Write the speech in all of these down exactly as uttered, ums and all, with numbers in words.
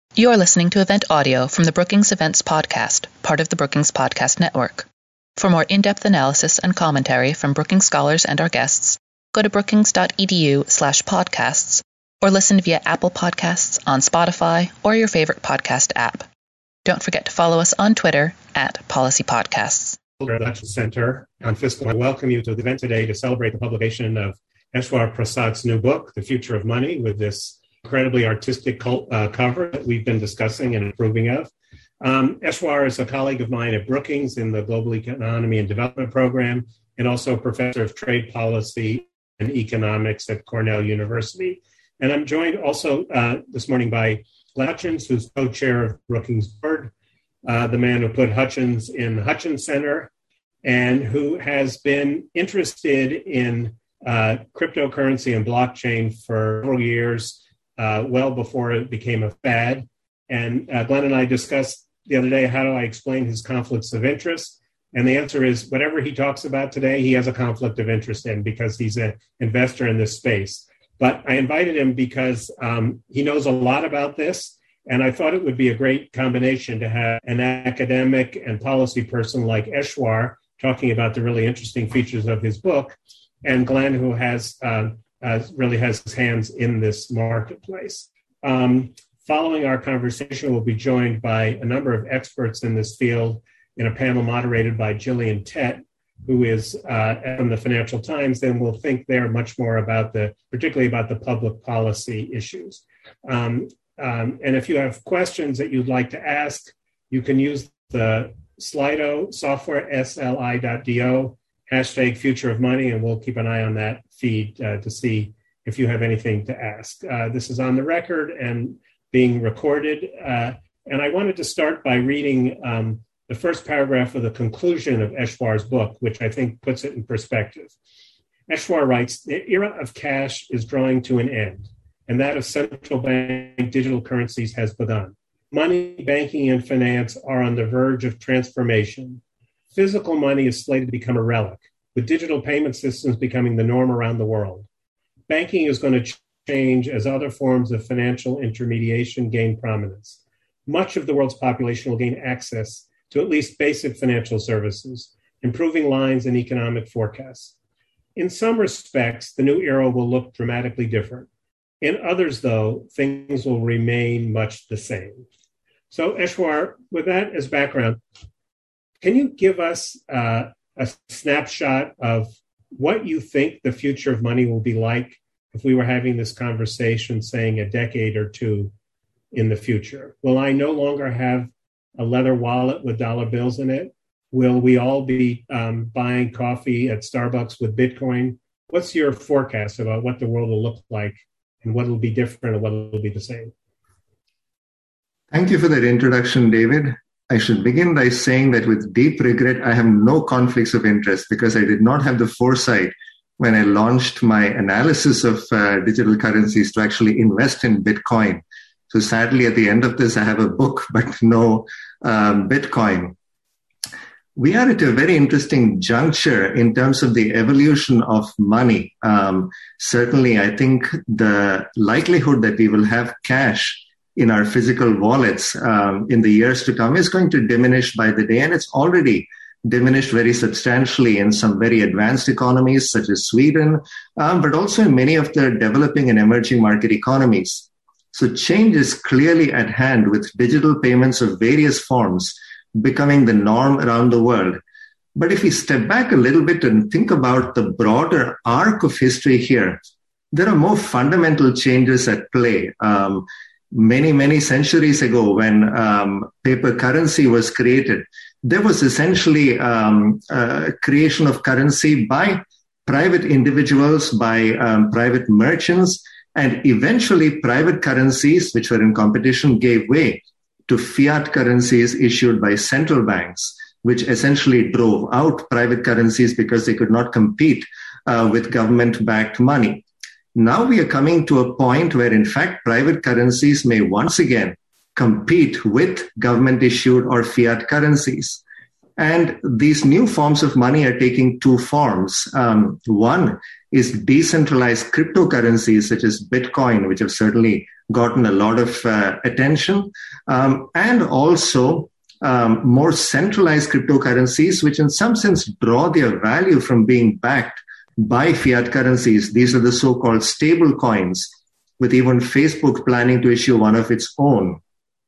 You are listening to event audio from the Brookings Events Podcast, part of the Brookings Podcast Network. For more in-depth analysis and commentary from Brookings scholars and our guests, go to brookings.edu slash podcasts or listen via Apple Podcasts, on Spotify, or your favorite podcast app. Don't forget to follow us on Twitter at Policy Podcasts. Election Center on Fiscal. I welcome you to the event today to celebrate the publication of Eshwar Prasad's new book, The Future of Money, with this incredibly artistic cult, uh, cover that we've been discussing and approving of. Um, Eshwar is a colleague of mine at Brookings in the Global Economy and Development Program, and also a professor of trade policy and economics at Cornell University. And I'm joined also uh, this morning by Glenn Hutchins, who's co-chair of Brookings board, uh, the man who put Hutchins in the Hutchins Center, and who has been interested in uh, cryptocurrency and blockchain for several years, Uh, well before it became a fad. And uh, Glenn and I discussed the other day, how do I explain his conflicts of interest? And the answer is whatever he talks about today, he has a conflict of interest in because he's an investor in this space. But I invited him because um, he knows a lot about this. And I thought it would be a great combination to have an academic and policy person like Eshwar talking about the really interesting features of his book, and Glenn, who has uh, Uh, really has his hands in this marketplace. Um, following our conversation, we'll be joined by a number of experts in this field in a panel moderated by Gillian Tett, who is uh, from the Financial Times, and we'll think there much more about the, particularly about the public policy issues. Um, um, and if you have questions that you'd like to ask, you can use the Slido software, S L I dot D O, hashtag Future of Money, and we'll keep an eye on that feed uh, to see if you have anything to ask. Uh, this is on the record and being recorded. Uh, and I wanted to start by reading um, the first paragraph of the conclusion of Eshwar's book, which I think puts it in perspective. Eshwar writes, the era of cash is drawing to an end, and that of central bank digital currencies has begun. Money, banking, and finance are on the verge of transformation. Physical money is slated to become a relic, with digital payment systems becoming the norm around the world. Banking is going to change as other forms of financial intermediation gain prominence. Much of the world's population will gain access to at least basic financial services, improving lines and economic forecasts. In some respects, the new era will look dramatically different. In others, though, things will remain much the same. So, Eshwar, with that as background, can you give us uh, a snapshot of what you think the future of money will be like if we were having this conversation, saying a decade or two in the future? Will I no longer have a leather wallet with dollar bills in it? Will we all be um, buying coffee at Starbucks with Bitcoin? What's your forecast about what the world will look like and what will be different and what will be the same? Thank you for that introduction, David. I should begin by saying that with deep regret, I have no conflicts of interest because I did not have the foresight when I launched my analysis of uh, digital currencies to actually invest in Bitcoin. So sadly, at the end of this, I have a book, but no um, Bitcoin. We are at a very interesting juncture in terms of the evolution of money. Um, certainly, I think the likelihood that we will have cash in our physical wallets um, in the years to come is going to diminish by the day. And it's already diminished very substantially in some very advanced economies such as Sweden, um, but also in many of the developing and emerging market economies. So change is clearly at hand with digital payments of various forms becoming the norm around the world. But if we step back a little bit and think about the broader arc of history here, there are more fundamental changes at play. Um, Many, many centuries ago, when um, paper currency was created, there was essentially um, a creation of currency by private individuals, by um, private merchants, and eventually private currencies, which were in competition, gave way to fiat currencies issued by central banks, which essentially drove out private currencies because they could not compete uh, with government-backed money. Now we are coming to a point where, in fact, private currencies may once again compete with government-issued or fiat currencies. And these new forms of money are taking two forms. Um, one is decentralized cryptocurrencies such as Bitcoin, which have certainly gotten a lot of uh, attention, um, and also um, more centralized cryptocurrencies, which in some sense draw their value from being backed by fiat currencies. These are the so-called stable coins, with even Facebook planning to issue one of its own.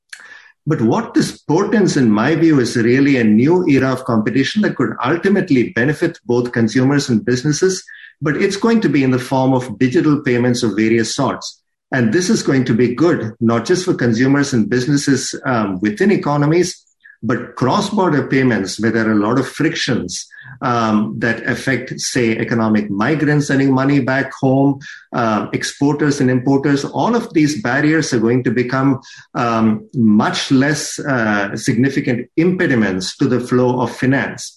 But what this portends, in my view, is really a new era of competition that could ultimately benefit both consumers and businesses, but it's going to be in the form of digital payments of various sorts. And this is going to be good, not just for consumers and businesses um, within economies, but cross-border payments where there are a lot of frictions um, that affect, say, economic migrants sending money back home, uh, exporters and importers. All of these barriers are going to become um, much less uh, significant impediments to the flow of finance.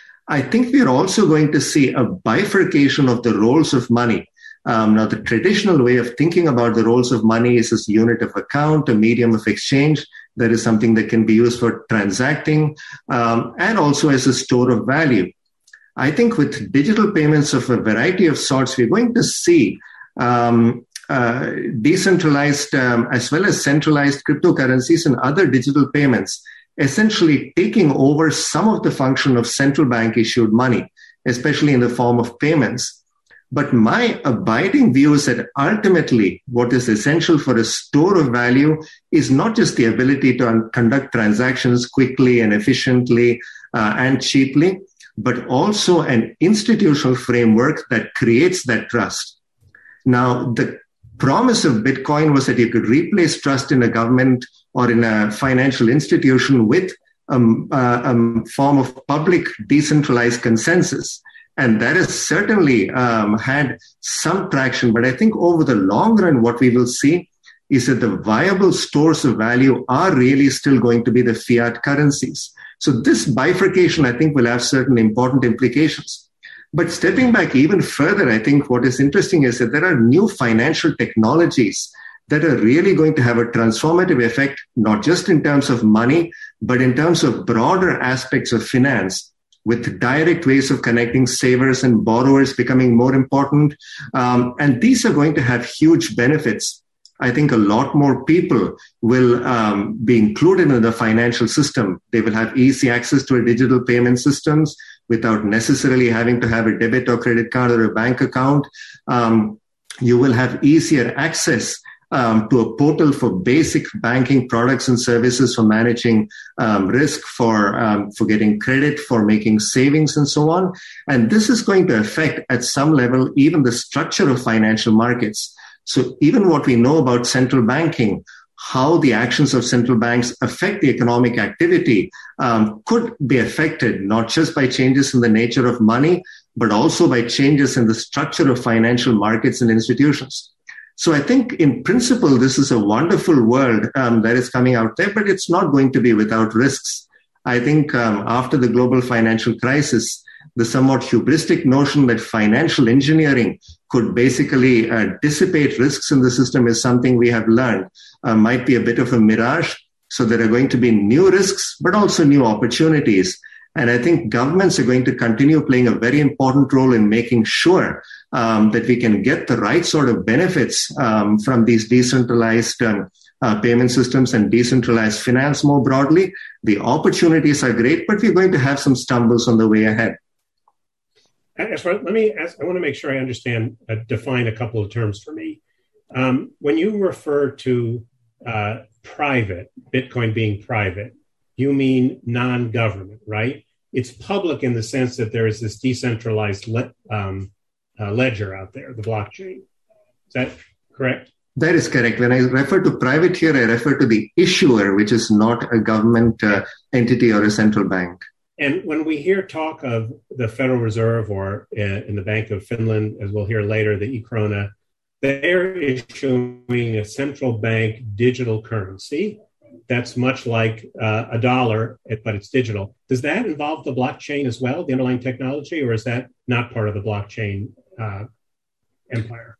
I think we're also going to see a bifurcation of the roles of money. Um, now, the traditional way of thinking about the roles of money is as a unit of account, a medium of exchange. That is something that can be used for transacting um, and also as a store of value. I think with digital payments of a variety of sorts, we're going to see um, uh, decentralized um, as well as centralized cryptocurrencies and other digital payments essentially taking over some of the function of central bank issued money, especially in the form of payments. But my abiding view is that ultimately what is essential for a store of value is not just the ability to un- conduct transactions quickly and efficiently uh, and cheaply, but also an institutional framework that creates that trust. Now, the promise of Bitcoin was that you could replace trust in a government or in a financial institution with um, uh, a form of public decentralized consensus. And that has certainly um, had some traction. But I think over the long run, what we will see is that the viable stores of value are really still going to be the fiat currencies. So this bifurcation, I think, will have certain important implications. But stepping back even further, I think what is interesting is that there are new financial technologies that are really going to have a transformative effect, not just in terms of money, but in terms of broader aspects of finance, with direct ways of connecting savers and borrowers becoming more important. Um, and these are going to have huge benefits. I think a lot more people will um, be included in the financial system. They will have easy access to a digital payment systems without necessarily having to have a debit or credit card or a bank account. Um, you will have easier access Um, to a portal for basic banking products and services, for managing um, risk, for um, for getting credit, for making savings, and so on. And this is going to affect, at some level, even the structure of financial markets. So even what we know about central banking, how the actions of central banks affect the economic activity, um, could be affected not just by changes in the nature of money, but also by changes in the structure of financial markets and institutions. So I think in principle, this is a wonderful world um, that is coming out there, but it's not going to be without risks. I think um, after the global financial crisis, the somewhat hubristic notion that financial engineering could basically uh, dissipate risks in the system is something we have learned uh, might be a bit of a mirage. So there are going to be new risks, but also new opportunities. And I think governments are going to continue playing a very important role in making sure um, that we can get the right sort of benefits um, from these decentralized um, uh, payment systems and decentralized finance more broadly. The opportunities are great, but we're going to have some stumbles on the way ahead. Let me ask, I want to make sure I understand, uh, define a couple of terms for me. Um, when you refer to uh, private, Bitcoin being private, you mean non-government, right? It's public in the sense that there is this decentralized le- um, uh, ledger out there, the blockchain. Is that correct? That is correct. When I refer to private here, I refer to the issuer, which is not a government uh, entity or a central bank. And when we hear talk of the Federal Reserve or uh, in the Bank of Finland, as we'll hear later, the e-krona, they're issuing a central bank digital currency that's much like uh, a dollar, but it's digital. Does that involve the blockchain as well, the underlying technology, or is that not part of the blockchain uh, empire?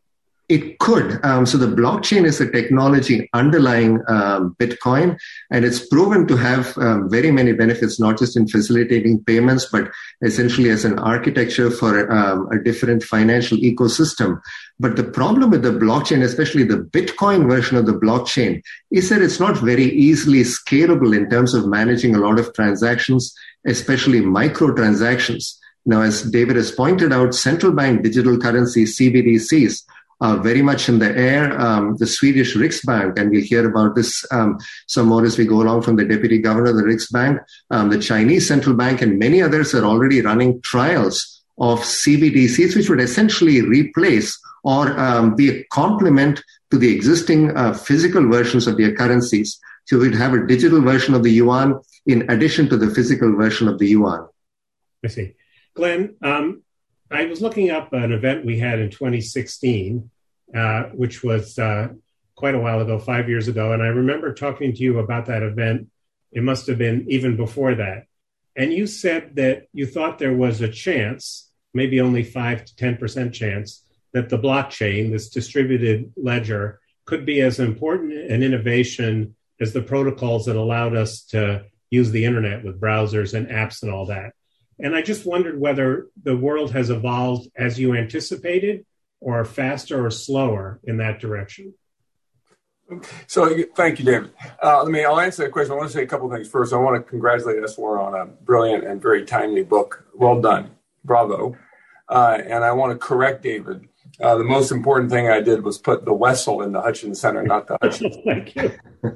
It could. Um, so the blockchain is the technology underlying um, Bitcoin, and it's proven to have um, very many benefits, not just in facilitating payments, but essentially as an architecture for um, a different financial ecosystem. But the problem with the blockchain, especially the Bitcoin version of the blockchain, is that it's not very easily scalable in terms of managing a lot of transactions, especially microtransactions. Now, as David has pointed out, central bank digital currencies, C B D Cs, are very much in the air. Um, the Swedish Riksbank, and we'll hear about this um, some more as we go along from the Deputy Governor of the Riksbank, um, the Chinese Central Bank, and many others are already running trials of C B D Cs, which would essentially replace or um, be a complement to the existing uh, physical versions of their currencies. So we'd have a digital version of the yuan in addition to the physical version of the yuan. I see. Glenn, um, I was looking up an event we had in twenty sixteen, uh, which was uh, quite a while ago, five years ago. And I remember talking to you about that event. It must have been even before that. And you said that you thought there was a chance, maybe only five to ten percent chance, that the blockchain, this distributed ledger, could be as important an innovation as the protocols that allowed us to use the internet with browsers and apps and all that. And I just wondered whether the world has evolved as you anticipated or faster or slower in that direction. So thank you, David. Uh, let me, I'll answer that question. I want to say a couple of things. First, I want to congratulate S four on a brilliant and very timely book. Well done. Bravo. Uh, and I want to correct David. Uh, the most important thing I did was put the Wessel in the Hutchins Center, not the Hutchins. Thank you.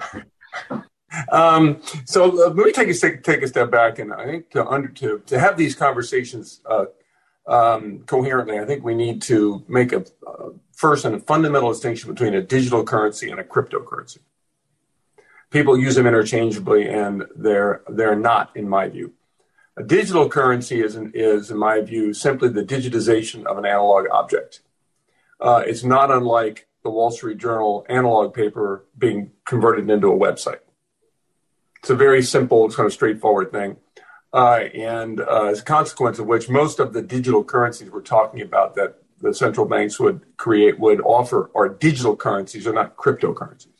Um, so uh, let me take a take a step back, and I think to under to to have these conversations uh, um, coherently, I think we need to make a uh, first and a fundamental distinction between a digital currency and a cryptocurrency. People use them interchangeably, and they're they're not, in my view. A digital currency is is, in my view, simply the digitization of an analog object. Uh, it's not unlike the Wall Street Journal analog paper being converted into a website. It's a very simple, kind of straightforward thing. Uh, and uh, as a consequence of which, most of the digital currencies we're talking about that the central banks would create, would offer, are digital currencies, are not cryptocurrencies.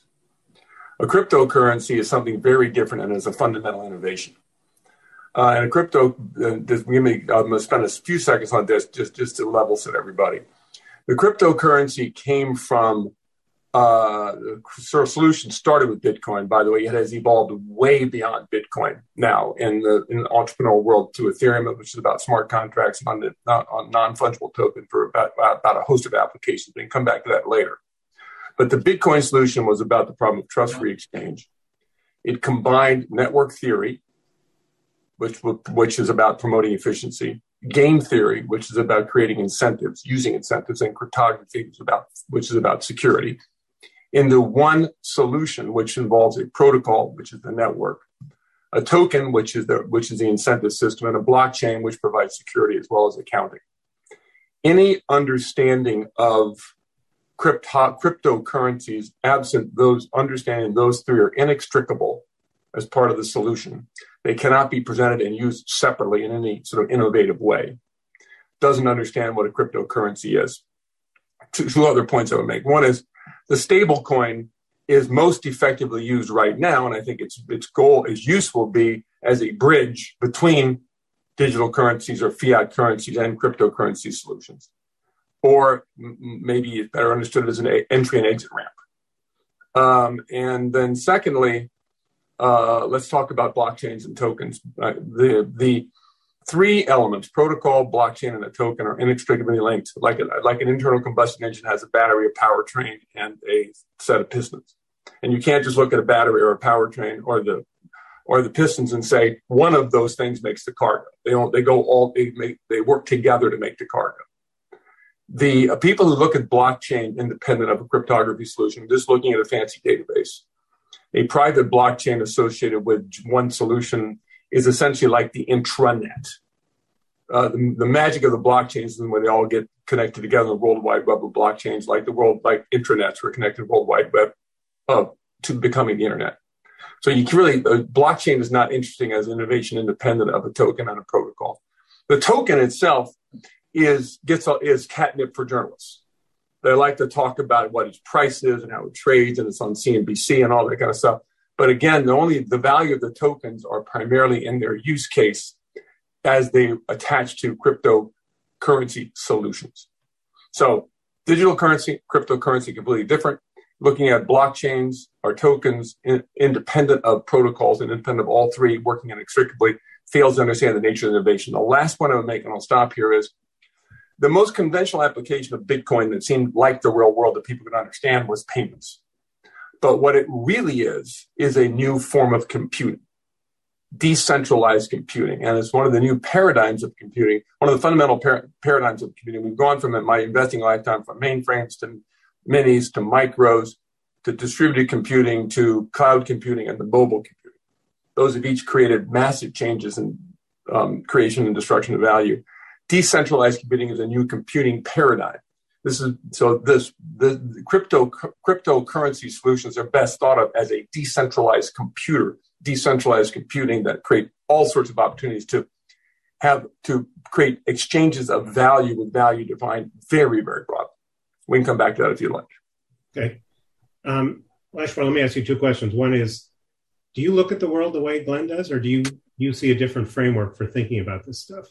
A cryptocurrency is something very different and is a fundamental innovation. Uh, and a crypto, uh, this, give me, I'm going to spend a few seconds on this just, just to level set everybody. The cryptocurrency came from Uh, the solution started with Bitcoin. By the way, it has evolved way beyond Bitcoin now in the, in the entrepreneurial world to Ethereum, which is about smart contracts on the on non-fungible token for about, about a host of applications. We can come back to that later. But the Bitcoin solution was about the problem of trust-free exchange. It combined network theory, which which is about promoting efficiency, game theory, which is about creating incentives, using incentives, and cryptography, which is about, which is about security, into one solution, which involves a protocol, which is the network, a token, which is the which is the incentive system, and a blockchain, which provides security as well as accounting. Any understanding of crypto, cryptocurrencies, absent those understanding those three, are inextricable as part of the solution. They cannot be presented and used separately in any sort of innovative way. Doesn't understand what a cryptocurrency is. Two, two other points I would make. One is, the stable coin is most effectively used right now, and I think its its goal is useful be as a bridge between digital currencies or fiat currencies and cryptocurrency solutions, or m- maybe it's better understood as an a- entry and exit ramp. Um, and then secondly, uh, let's talk about blockchains and tokens. Uh, the the three elements, protocol, blockchain, and a token, are inextricably linked. Like, a, like an internal combustion engine has a battery, a powertrain, and a set of pistons. And you can't just look at a battery or a powertrain or the or the pistons and say one of those things makes the car go. They don't. They go all. They make. They work together to make the car go. The uh, people who look at blockchain independent of a cryptography solution, just looking at a fancy database, a private blockchain associated with one solution is essentially like the intranet. Uh, the, the magic of the blockchains is when they all get connected together in the World Wide Web of blockchains, like the world, like intranets were connected to the World Wide Web uh, to becoming the internet. So you can really, the blockchain is not interesting as innovation independent of a token and a protocol. The token itself is gets is catnip for journalists. They like to talk about what its price is and how it trades, and it's on C N B C and all that kind of stuff. But again, the only the value of the tokens are primarily in their use case as they attach to cryptocurrency solutions. So digital currency, cryptocurrency, completely different. Looking at blockchains or tokens in, independent of protocols and independent of all three working inextricably fails to understand the nature of innovation. The last point I would make, and I'll stop here, is the most conventional application of Bitcoin that seemed like the real world that people could understand was payments. But what it really is, is a new form of computing, decentralized computing. And it's one of the new paradigms of computing, one of the fundamental par- paradigms of computing. We've gone from, in my investing lifetime, from mainframes to minis to micros to distributed computing to cloud computing and the mobile computing. Those have each created massive changes in um, creation and destruction of value. Decentralized computing is a new computing paradigm. This is so this the, the crypto cryptocurrency solutions are best thought of as a decentralized computer, decentralized computing that create all sorts of opportunities to have to create exchanges of value with value defined very, very broadly. We can come back to that if you'd like. Okay. Um, Lashwar, let me ask you two questions. One is, do you look at the world the way Glenn does, or do you, you see a different framework for thinking about this stuff?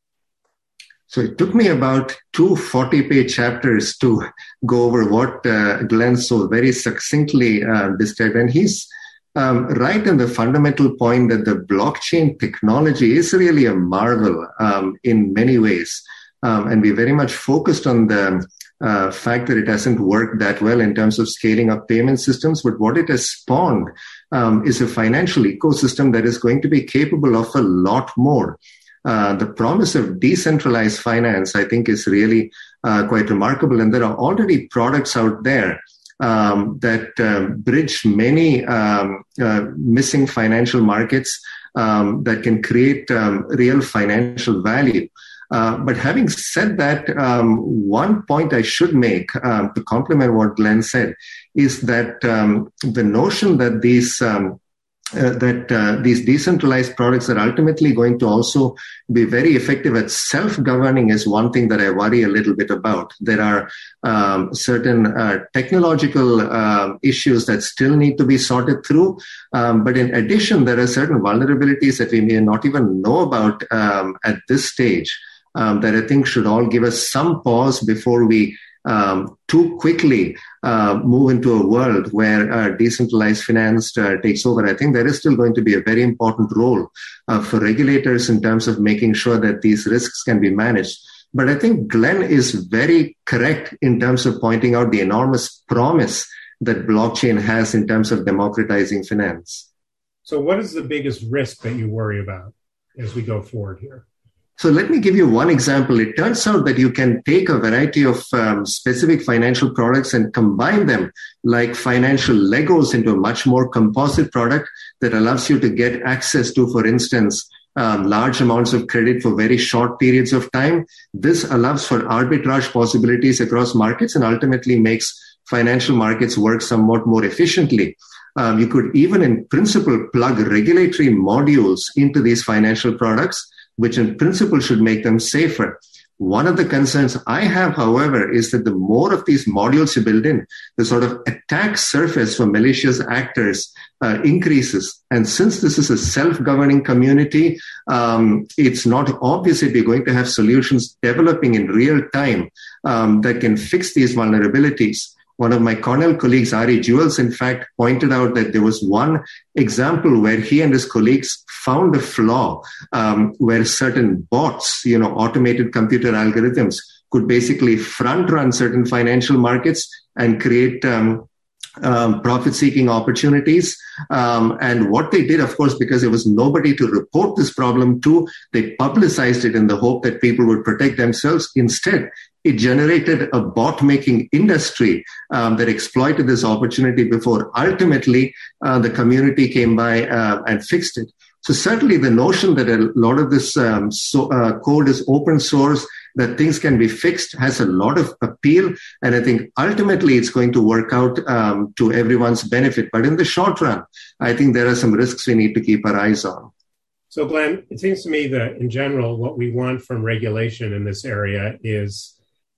So it took me about two forty-page chapters to go over what uh, Glenn so very succinctly uh, described. And he's um, right in the fundamental point that the blockchain technology is really a marvel um, in many ways. Um, and we very much focused on the uh, fact that it hasn't worked that well in terms of scaling up payment systems. But what it has spawned um, is a financial ecosystem that is going to be capable of a lot more. Uh, the promise of decentralized finance, I think, is really uh, quite remarkable. And there are already products out there um, that uh, bridge many um, uh, missing financial markets um, that can create um, real financial value. Uh, but having said that, um, one point I should make um, to complement what Glenn said is that um, the notion that these um, uh, that uh, these decentralized products are ultimately going to also be very effective at self-governing is one thing that I worry a little bit about. There are um, certain uh, technological uh, issues that still need to be sorted through. Um, but in addition, there are certain vulnerabilities that we may not even know about um, at this stage. Um, that I think should all give us some pause before we um, too quickly uh, move into a world where uh, decentralized finance uh, takes over. I think there is still going to be a very important role uh, for regulators in terms of making sure that these risks can be managed. But I think Glenn is very correct in terms of pointing out the enormous promise that blockchain has in terms of democratizing finance. So what is the biggest risk that you worry about as we go forward here? So let me give you one example. It turns out that you can take a variety of um, specific financial products and combine them like financial Legos into a much more composite product that allows you to get access to, for instance, um, large amounts of credit for very short periods of time. This allows for arbitrage possibilities across markets and ultimately makes financial markets work somewhat more efficiently. Um, you could even in principle plug regulatory modules into these financial products, which in principle should make them safer. One of the concerns I have, however, is that the more of these modules you build in, the sort of attack surface for malicious actors uh, increases. And since this is a self-governing community, um, it's not obvious if we're going to have solutions developing in real time um, that can fix these vulnerabilities. One of my Cornell colleagues, Ari Juels, in fact, pointed out that there was one example where he and his colleagues found a flaw um, where certain bots, you know, automated computer algorithms could basically front run certain financial markets and create um, um, profit-seeking opportunities. Um, and what they did, of course, because there was nobody to report this problem to, they publicized it in the hope that people would protect themselves. Instead, it generated a bot-making industry um, that exploited this opportunity before ultimately uh, the community came by uh, and fixed it. So certainly the notion that a lot of this um, so, uh, code is open source, that things can be fixed, has a lot of appeal. And I think ultimately it's going to work out um, to everyone's benefit. But in the short run, I think there are some risks we need to keep our eyes on. So Glenn, it seems to me that in general, what we want from regulation in this area is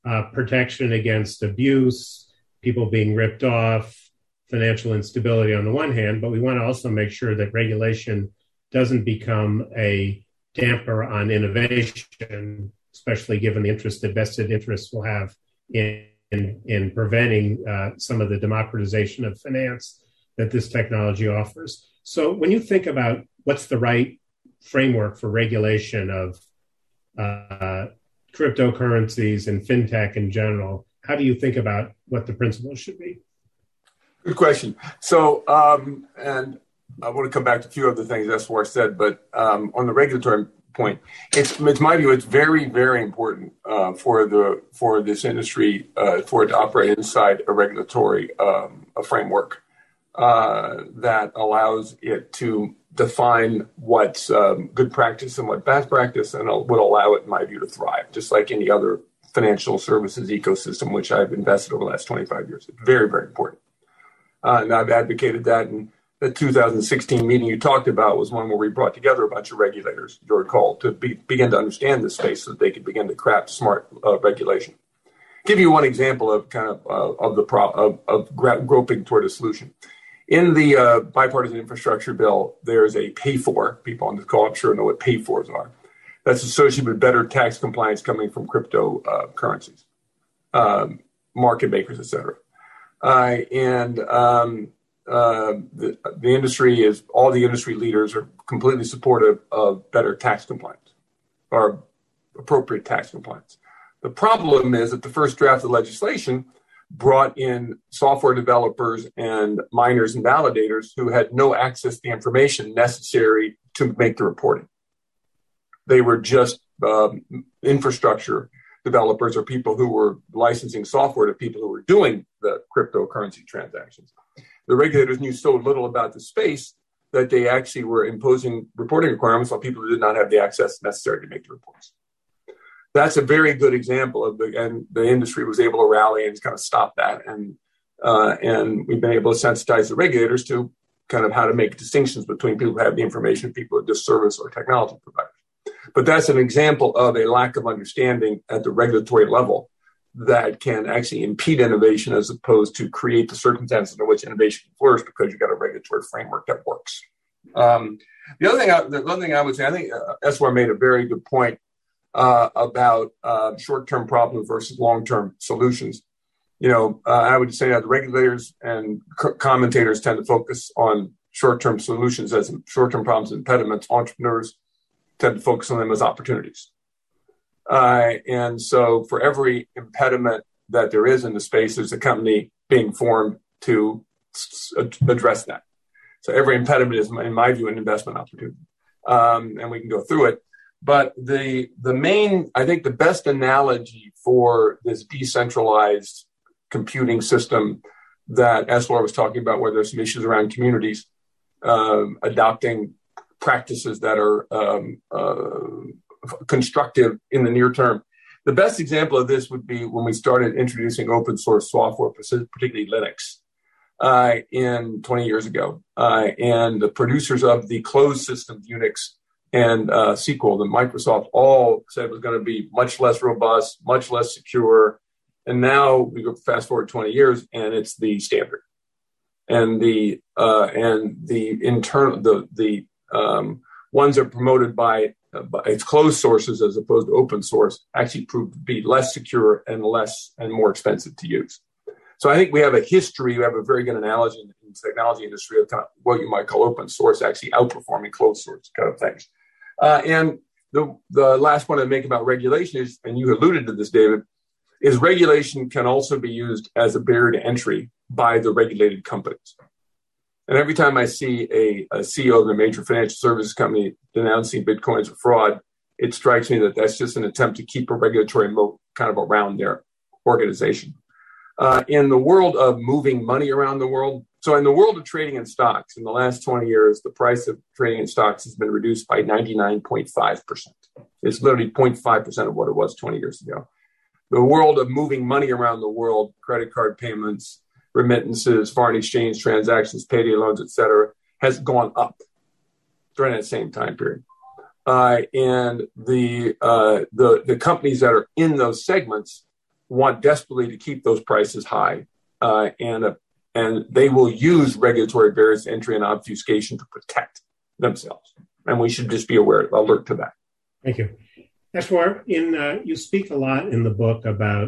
uh, protection against abuse, people being ripped off, financial instability on the one hand, but we want to also make sure that regulation doesn't become a damper on innovation, especially given the interest that vested interests will have in, in, in preventing uh, some of the democratization of finance that this technology offers. So when you think about what's the right framework for regulation of uh, cryptocurrencies and fintech in general, how do you think about what the principles should be? Good question. So, um, and I want to come back to a few other things that's what I said, but um, on the regulatory point, it's, it's my view, it's very, very important uh, for the for this industry uh, for it to operate inside a regulatory um, a framework uh, that allows it to define what's um, good practice and what bad practice, and would allow it, in my view, to thrive, just like any other financial services ecosystem, which I've invested over the last twenty-five years. It's very, very important. Uh, and I've advocated that. And the two thousand sixteen meeting you talked about was one where we brought together a bunch of regulators, you'll recall, to be, begin to understand this space so that they could begin to craft smart uh, regulation. Give you one example of kind of uh, of the pro- of, of gra- groping toward a solution. In the uh, bipartisan infrastructure bill, there's a pay for, people on this call I'm sure know what pay fors are, that's associated with better tax compliance coming from cryptocurrencies, uh, um, market makers, et cetera. Uh, and um, uh, the, the industry is, all the industry leaders are completely supportive of better tax compliance or appropriate tax compliance. The problem is that the first draft of legislation brought in software developers and miners and validators who had no access to the information necessary to make the reporting. They were just um, infrastructure developers or people who were licensing software to people who were doing the cryptocurrency transactions. The regulators knew so little about the space that they actually were imposing reporting requirements on people who did not have the access necessary to make the reports. That's a very good example of the, and the industry was able to rally and kind of stop that. And, uh, and we've been able to sensitize the regulators to kind of how to make distinctions between people who have the information and people who just service or technology providers. But that's an example of a lack of understanding at the regulatory level that can actually impede innovation as opposed to create the circumstances under which innovation can flourish because you've got a regulatory framework that works. Um, the other thing, I, the other thing I would say, I think uh, Eswar made a very good point uh, about uh, short-term problems versus long-term solutions. You know, uh, I would say that the regulators and co- commentators tend to focus on short-term solutions as short-term problems and impediments. Entrepreneurs tend to focus on them as opportunities. Uh, and so for every impediment that there is in the space, there's a company being formed to s- address that. So every impediment is, in my view, an investment opportunity. Um, and we can go through it. But the the main, I think the best analogy for this decentralized computing system that Eswar was talking about, where there's some issues around communities um, adopting practices that are um, uh, constructive in the near term. The best example of this would be when we started introducing open source software, particularly Linux, uh, in twenty years ago. Uh, and the producers of the closed system, Unix and uh, S Q L, the Microsoft, all said it was going to be much less robust, much less secure. And now we go fast forward twenty years, and it's the standard. And the uh, and the internal the the um, ones that are promoted by, uh, by its closed sources as opposed to open source actually proved to be less secure and less and more expensive to use. So I think we have a history, we have a very good analogy in the technology industry of kind of what you might call open source actually outperforming closed source kind of things. Uh, and the the last point I make about regulation is, and you alluded to this, David, is regulation can also be used as a barrier to entry by the regulated companies. And every time I see a, a C E O of a major financial services company denouncing Bitcoin as a fraud, it strikes me that that's just an attempt to keep a regulatory moat kind of around their organization. Uh, in the world of moving money around the world, so in the world of trading in stocks, in the last twenty years, the price of trading in stocks has been reduced by ninety-nine point five percent. It's literally zero point five percent of what it was twenty years ago. The world of moving money around the world, credit card payments, remittances, foreign exchange transactions, payday loans, et cetera, has gone up during that same time period. Uh, and the, uh, the the companies that are in those segments want desperately to keep those prices high, uh, and uh, and they will use regulatory barriers to entry and obfuscation to protect themselves. And we should just be aware, alert to that. Thank you. Eshwar, in uh, you speak a lot in the book about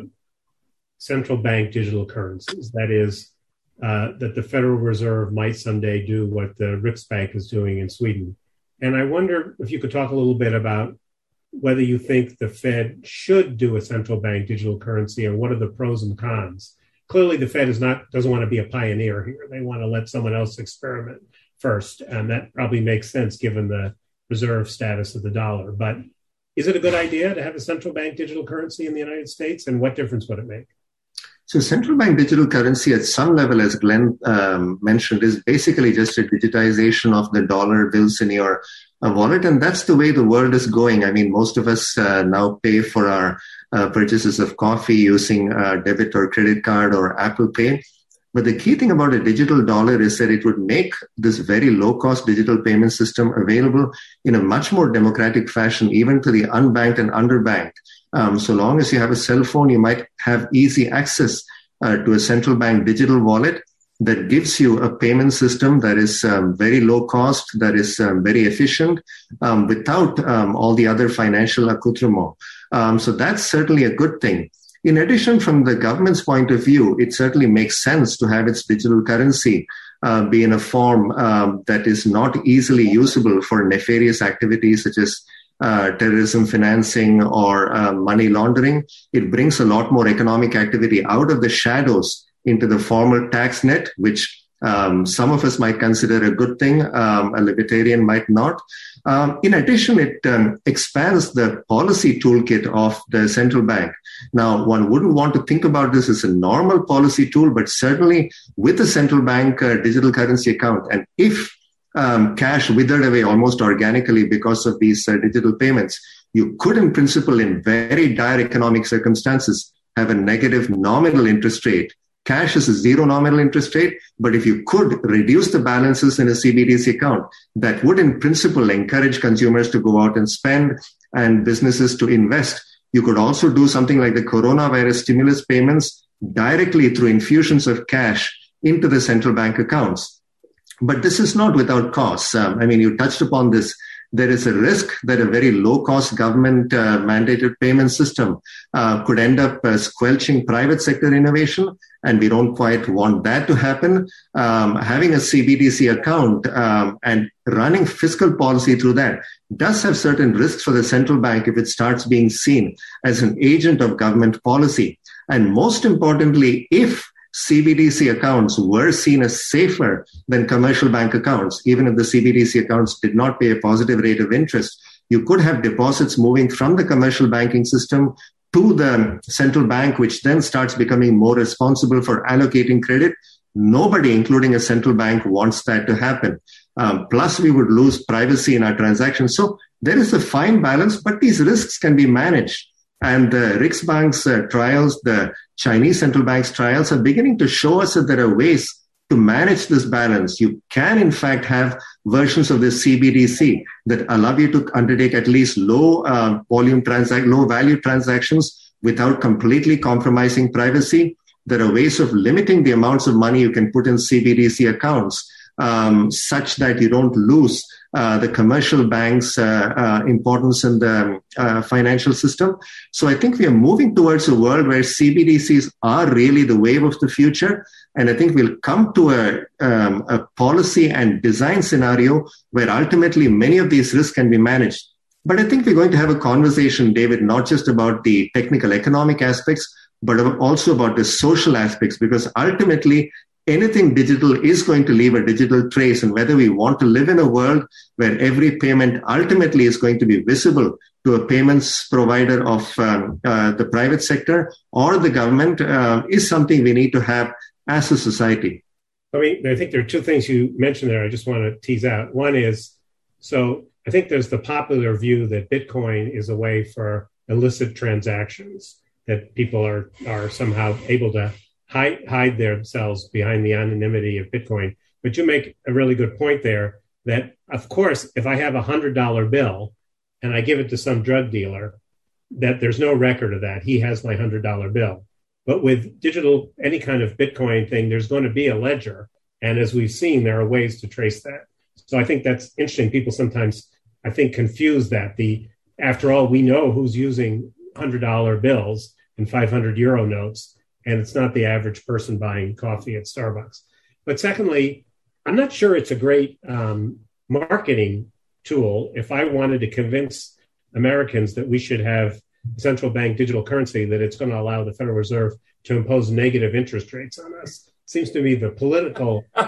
central bank digital currencies. That is, uh, that the Federal Reserve might someday do what the Riksbank is doing in Sweden. And I wonder if you could talk a little bit about whether you think the Fed should do a central bank digital currency, and what are the pros and cons. Clearly, the Fed is not doesn't want to be a pioneer here. They want to let someone else experiment first, and that probably makes sense given the reserve status of the dollar. But is it a good idea to have a central bank digital currency in the United States, and what difference would it make? So central bank digital currency at some level, as Glenn um, mentioned, is basically just a digitization of the dollar bills in your uh, wallet. And that's the way the world is going. I mean, most of us uh, now pay for our uh, purchases of coffee using uh, debit or credit card or Apple Pay. But the key thing about a digital dollar is that it would make this very low-cost digital payment system available in a much more democratic fashion, even to the unbanked and underbanked. Um, so long as you have a cell phone, you might have easy access uh, to a central bank digital wallet that gives you a payment system that is um, very low cost, that is um, very efficient, um, without um, all the other financial accoutrement. Um, so that's certainly a good thing. In addition, from the government's point of view, it certainly makes sense to have its digital currency uh, be in a form um, that is not easily usable for nefarious activities such as uh, terrorism financing or uh, money laundering. It brings a lot more economic activity out of the shadows into the formal tax net, which um, some of us might consider a good thing, um, a libertarian might not. Um, in addition, it um, expands the policy toolkit of the central bank. Now, one wouldn't want to think about this as a normal policy tool, but certainly with a central bank uh, digital currency account, and if um, cash withered away almost organically because of these uh, digital payments, you could, in principle, in very dire economic circumstances, have a negative nominal interest rate. Cash is a zero nominal interest rate, but if you could reduce the balances in a C B D C account, that would in principle encourage consumers to go out and spend and businesses to invest. You could also do something like the coronavirus stimulus payments directly through infusions of cash into the central bank accounts. But this is not without costs. Um, I mean, you touched upon this. There is a risk that a very low-cost government-mandated uh, payment system uh, could end up uh, squelching private sector innovation, and we don't quite want that to happen. Um, having a C B D C account um, and running fiscal policy through that does have certain risks for the central bank if it starts being seen as an agent of government policy. And most importantly, if C B D C accounts were seen as safer than commercial bank accounts, even if the C B D C accounts did not pay a positive rate of interest, you could have deposits moving from the commercial banking system to the central bank, which then starts becoming more responsible for allocating credit. Nobody, including a central bank, wants that to happen. Um, plus, we would lose privacy in our transactions. So there is a fine balance, but these risks can be managed. And the Riksbank's uh, trials, the Chinese central bank's trials are beginning to show us that there are ways to manage this balance. You can, in fact, have versions of this C B D C that allow you to undertake at least low uh, volume transact, low value transactions without completely compromising privacy. There are ways of limiting the amounts of money you can put in C B D C accounts um, such that you don't lose Uh, the commercial banks' uh, uh, importance in the uh, financial system. So I think we are moving towards a world where C B D Cs are really the wave of the future. And I think we'll come to a, um, a policy and design scenario where ultimately many of these risks can be managed. But I think we're going to have a conversation, David, not just about the technical economic aspects, but also about the social aspects, because ultimately anything digital is going to leave a digital trace. And whether we want to live in a world where every payment ultimately is going to be visible to a payments provider of um, uh, the private sector or the government uh, is something we need to have as a society. I mean, I think there are two things you mentioned there I just want to tease out. One is, so I think there's the popular view that Bitcoin is a way for illicit transactions, that people are, are somehow able to hide, hide themselves behind the anonymity of Bitcoin. But you make a really good point there that, of course, if I have a one hundred dollar bill and I give it to some drug dealer, that there's no record of that. He has my one hundred dollar bill. But with digital, any kind of Bitcoin thing, there's going to be a ledger. And as we've seen, there are ways to trace that. So I think that's interesting. People sometimes, I think, confuse that. The after all, we know who's using one hundred dollar bills and five hundred euro notes, and it's not the average person buying coffee at Starbucks. But secondly, I'm not sure it's a great um, marketing tool if I wanted to convince Americans that we should have central bank digital currency, that it's going to allow the Federal Reserve to impose negative interest rates on us. Seems to me the political uh,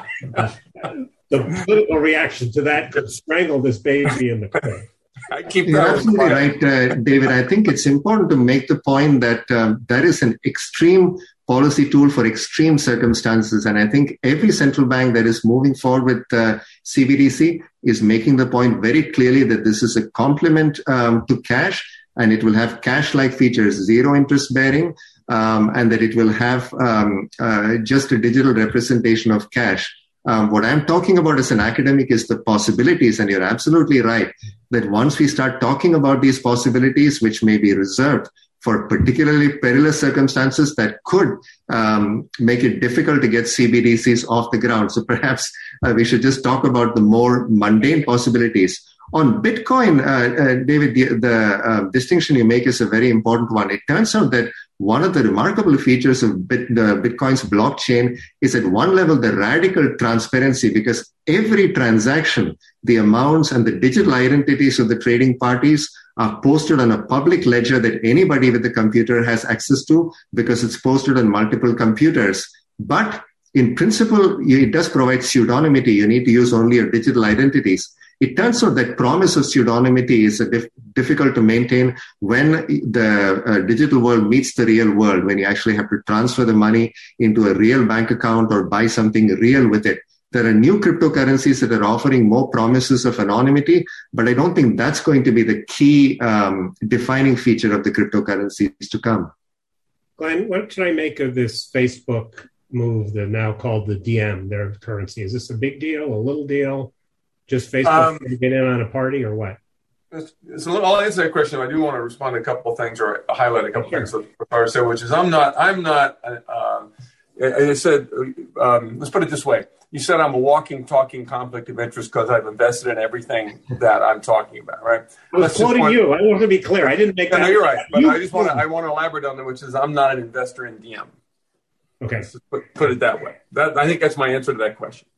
the political reaction to that could strangle this baby in the crib. I keep You're absolutely right, uh, David. I think it's important to make the point that um, that is an extreme policy tool for extreme circumstances. And I think every central bank that is moving forward with uh, C B D C is making the point very clearly that this is a complement um, to cash, and it will have cash-like features, zero interest bearing, um, and that it will have um, uh, just a digital representation of cash. Um, what I'm talking about as an academic is the possibilities, and you're absolutely right that once we start talking about these possibilities, which may be reserved for particularly perilous circumstances that could um, make it difficult to get C B D Cs off the ground. So perhaps uh, we should just talk about the more mundane possibilities. On Bitcoin, uh, uh, David, the, the uh, distinction you make is a very important one. It turns out that one of the remarkable features of Bit, the Bitcoin's blockchain is at one level the radical transparency, because every transaction, the amounts and the digital identities of the trading parties are posted on a public ledger that anybody with a computer has access to, because it's posted on multiple computers. But in principle, it does provide pseudonymity. You need to use only your digital identities. It turns out that promise of pseudonymity is a dif- difficult to maintain when the uh, digital world meets the real world, when you actually have to transfer the money into a real bank account or buy something real with it. There are new cryptocurrencies that are offering more promises of anonymity, but I don't think that's going to be the key um, defining feature of the cryptocurrencies to come. Glenn, what should I make of this Facebook move, the now called the D M, their currency? Is this a big deal, a little deal? Just Facebook um, to get in on a party, or what? It's, it's a little, I'll answer that question. I do want to respond to a couple of things, or highlight a couple sure. of things before I say, which is I'm not, I'm not, um, I said, um, let's put it this way. You said I'm a walking, talking conflict of interest because I've invested in everything that I'm talking about, right? I was Let's quoting want, you. I want to be clear. I didn't make no, that. No, you're right. But you, I just want to, I want to elaborate on that, which is I'm not an investor in D M. Okay. Put, put it that way. That, I think that's my answer to that question.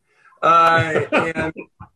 Uh, and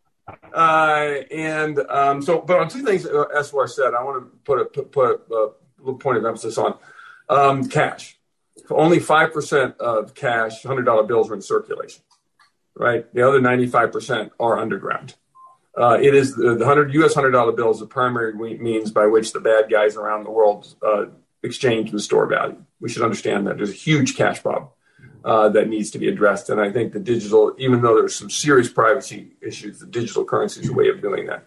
uh, and um, so, but on two things uh, Eswar said, I want to put a put, put a, a little point of emphasis on um, cash. Only five percent of cash, one hundred dollar bills are in circulation, right? The other ninety-five percent are underground. Uh, it is the, the one hundred U S one hundred dollar bill is the primary means by which the bad guys around the world uh, exchange and store value. We should understand that there's a huge cash problem uh, that needs to be addressed. And I think the digital, even though there's some serious privacy issues, the digital currency is a way of doing that.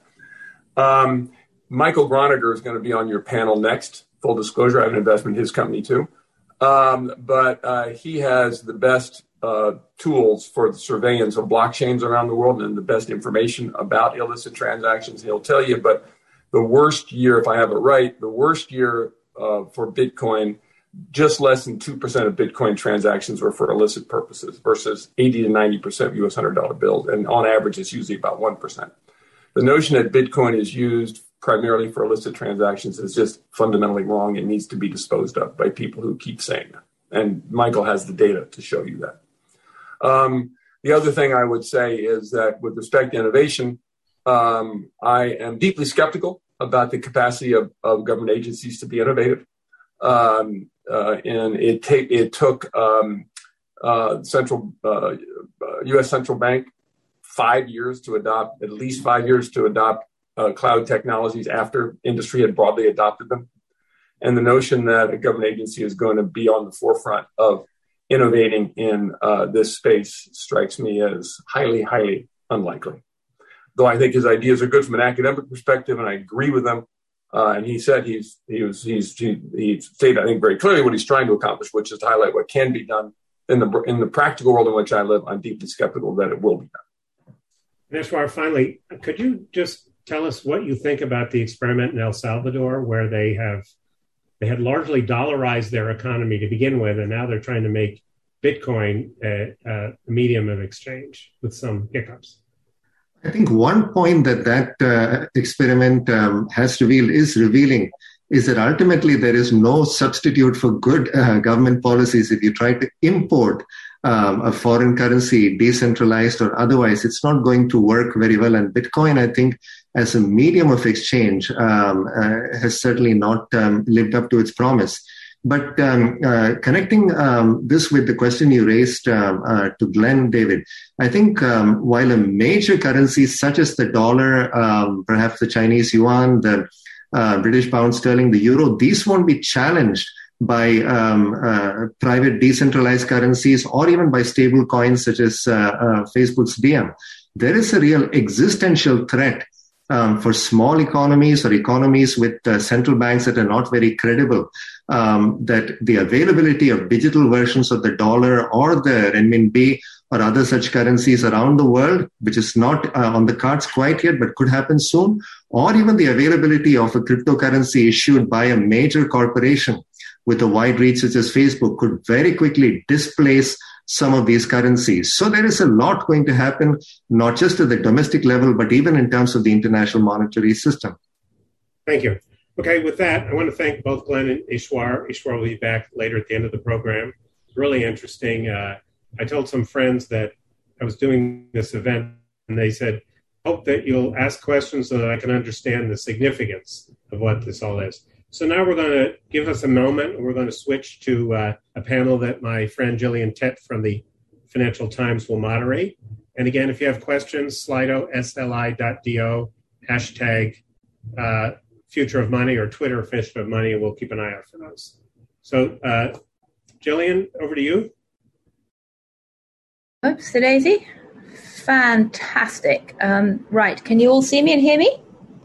Um, Michael Groniger is going to be on your panel next. Full disclosure, I have an investment in his company too. Um, but uh, he has the best uh, tools for the surveillance of blockchains around the world and the best information about illicit transactions. He'll tell you, but the worst year, if I have it right, the worst year uh, for Bitcoin, just less than two percent of Bitcoin transactions were for illicit purposes versus eighty to ninety percent of U S one hundred dollar bills. And on average, it's usually about one percent. The notion that Bitcoin is used primarily for illicit transactions is just fundamentally wrong. It needs to be disposed of by people who keep saying that. And Michael has the data to show you that. Um, the other thing I would say is that with respect to innovation, um, I am deeply skeptical about the capacity of, of government agencies to be innovative. Um, uh, and it, ta- it took um, uh, central uh, uh, U S central bank five years to adopt, at least five years to adopt Uh, cloud technologies after industry had broadly adopted them. And the notion that a government agency is going to be on the forefront of innovating in uh, this space strikes me as highly, highly unlikely. Though I think his ideas are good from an academic perspective, and I agree with them. Uh, and he said he's he was he's he, he stated, I think, very clearly what he's trying to accomplish, which is to highlight what can be done in the in the practical world in which I live. I'm deeply skeptical that it will be done. Neshwar, finally, could you just tell us what you think about the experiment in El Salvador, where they have they had largely dollarized their economy to begin with, and now they're trying to make Bitcoin a, a medium of exchange with some hiccups. I think one point that that uh, experiment um, has revealed is revealing is that ultimately there is no substitute for good uh, government policies. If you try to import um, a foreign currency, decentralized or otherwise, it's not going to work very well. And Bitcoin, I think, as a medium of exchange, um, uh, has certainly not um, lived up to its promise. But um, uh, connecting um, this with the question you raised um, uh, to Glenn, David, I think um, while a major currency such as the dollar, um, perhaps the Chinese yuan, the uh, British pound sterling, the euro, these won't be challenged by um, uh, private decentralized currencies or even by stable coins such as uh, uh, Facebook's Diem. There is a real existential threat um, for small economies or economies with uh, central banks that are not very credible. Um, that the availability of digital versions of the dollar or the renminbi or other such currencies around the world, which is not uh, on the cards quite yet, but could happen soon, or even the availability of a cryptocurrency issued by a major corporation with a wide reach such as Facebook could very quickly displace some of these currencies. So there is a lot going to happen, not just at the domestic level, but even in terms of the international monetary system. Thank you. Okay, with that, I want to thank both Glenn and Ishwar. Ishwar will be back later at the end of the program. Really interesting. Uh, I told some friends that I was doing this event, and they said, hope that you'll ask questions so that I can understand the significance of what this all is. So now we're going to give us a moment, and we're going to switch to uh, a panel that my friend Gillian Tett from the Financial Times will moderate. And again, if you have questions, Slido, S L I dot D O, hashtag uh, Future of Money or Twitter Future of Money, and we'll keep an eye out for those. So, uh, Gillian, over to you. Oops, Daisy. Fantastic. Um, right, can you all see me and hear me?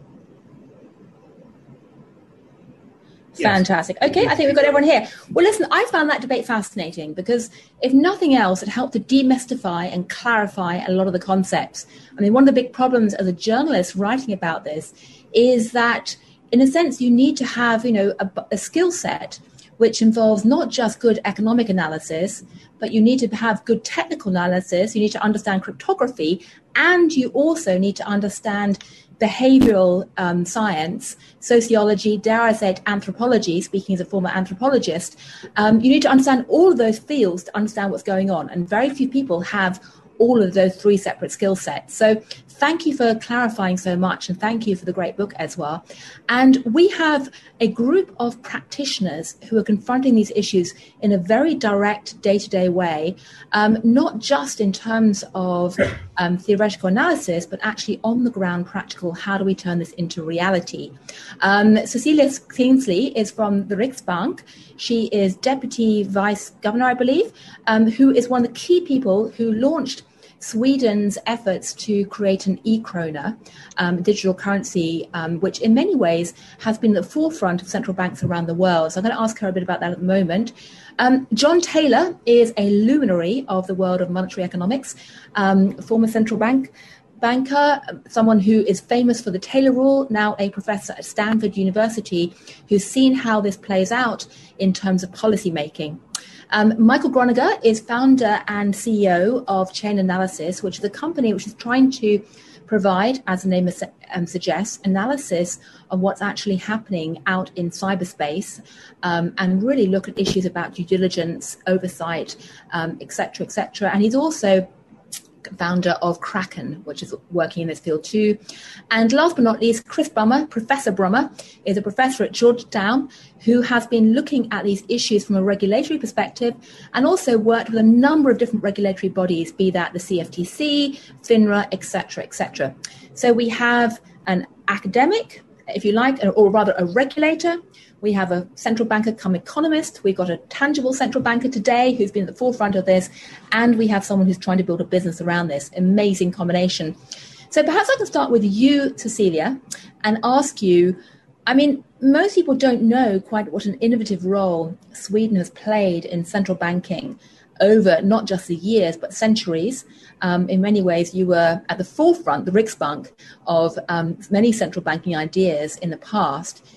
Yes. Fantastic. Okay, I think we've got everyone here. Well, listen, I found that debate fascinating because, if nothing else, it helped to demystify and clarify a lot of the concepts. I mean, one of the big problems as a journalist writing about this is that, in a sense, you need to have, you know, a, a skill set which involves not just good economic analysis, but you need to have good technical analysis. You need to understand cryptography, and you also need to understand behavioral um, science, sociology, dare I say it, anthropology, speaking as a former anthropologist. Um, you need to understand all of those fields to understand what's going on. And very few people have all of those three separate skill sets. So thank you for clarifying so much, and thank you for the great book as well. And we have a group of practitioners who are confronting these issues in a very direct day-to-day way, um, not just in terms of um, theoretical analysis, but actually on the ground practical, how do we turn this into reality? Um, Cecilia Kingsley is from the Riksbank. She is Deputy Vice Governor, I believe, um, who is one of the key people who launched Sweden's efforts to create an e-krona, um, digital currency, um, which in many ways has been at the forefront of central banks around the world. So I'm going to ask her a bit about that at the moment. Um, John Taylor is a luminary of the world of monetary economics, um, former central bank banker, someone who is famous for the Taylor Rule, now a professor at Stanford University, who's seen how this plays out in terms of policy making. Um, Michael Groninger is founder and C E O of Chain Analysis, which is a company which is trying to provide, as the name um, suggests, analysis of what's actually happening out in cyberspace, um, and really look at issues about due diligence, oversight, um, et cetera, et cetera. And he's also founder of Kraken, which is working in this field too. And last but not least, Chris Brummer, Professor Brummer, is a professor at Georgetown who has been looking at these issues from a regulatory perspective and also worked with a number of different regulatory bodies, be that the C F T C, FINRA, et cetera, et cetera. So we have an academic, if you like, or rather a regulator. We have a central banker come economist. We've got a tangible central banker today who's been at the forefront of this. And we have someone who's trying to build a business around this. Amazing combination. So perhaps I can start with you, Cecilia, and ask you, I mean, most people don't know quite what an innovative role Sweden has played in central banking over not just the years, but centuries. Um, in many ways, you were at the forefront, the Riksbank, of um, many central banking ideas in the past.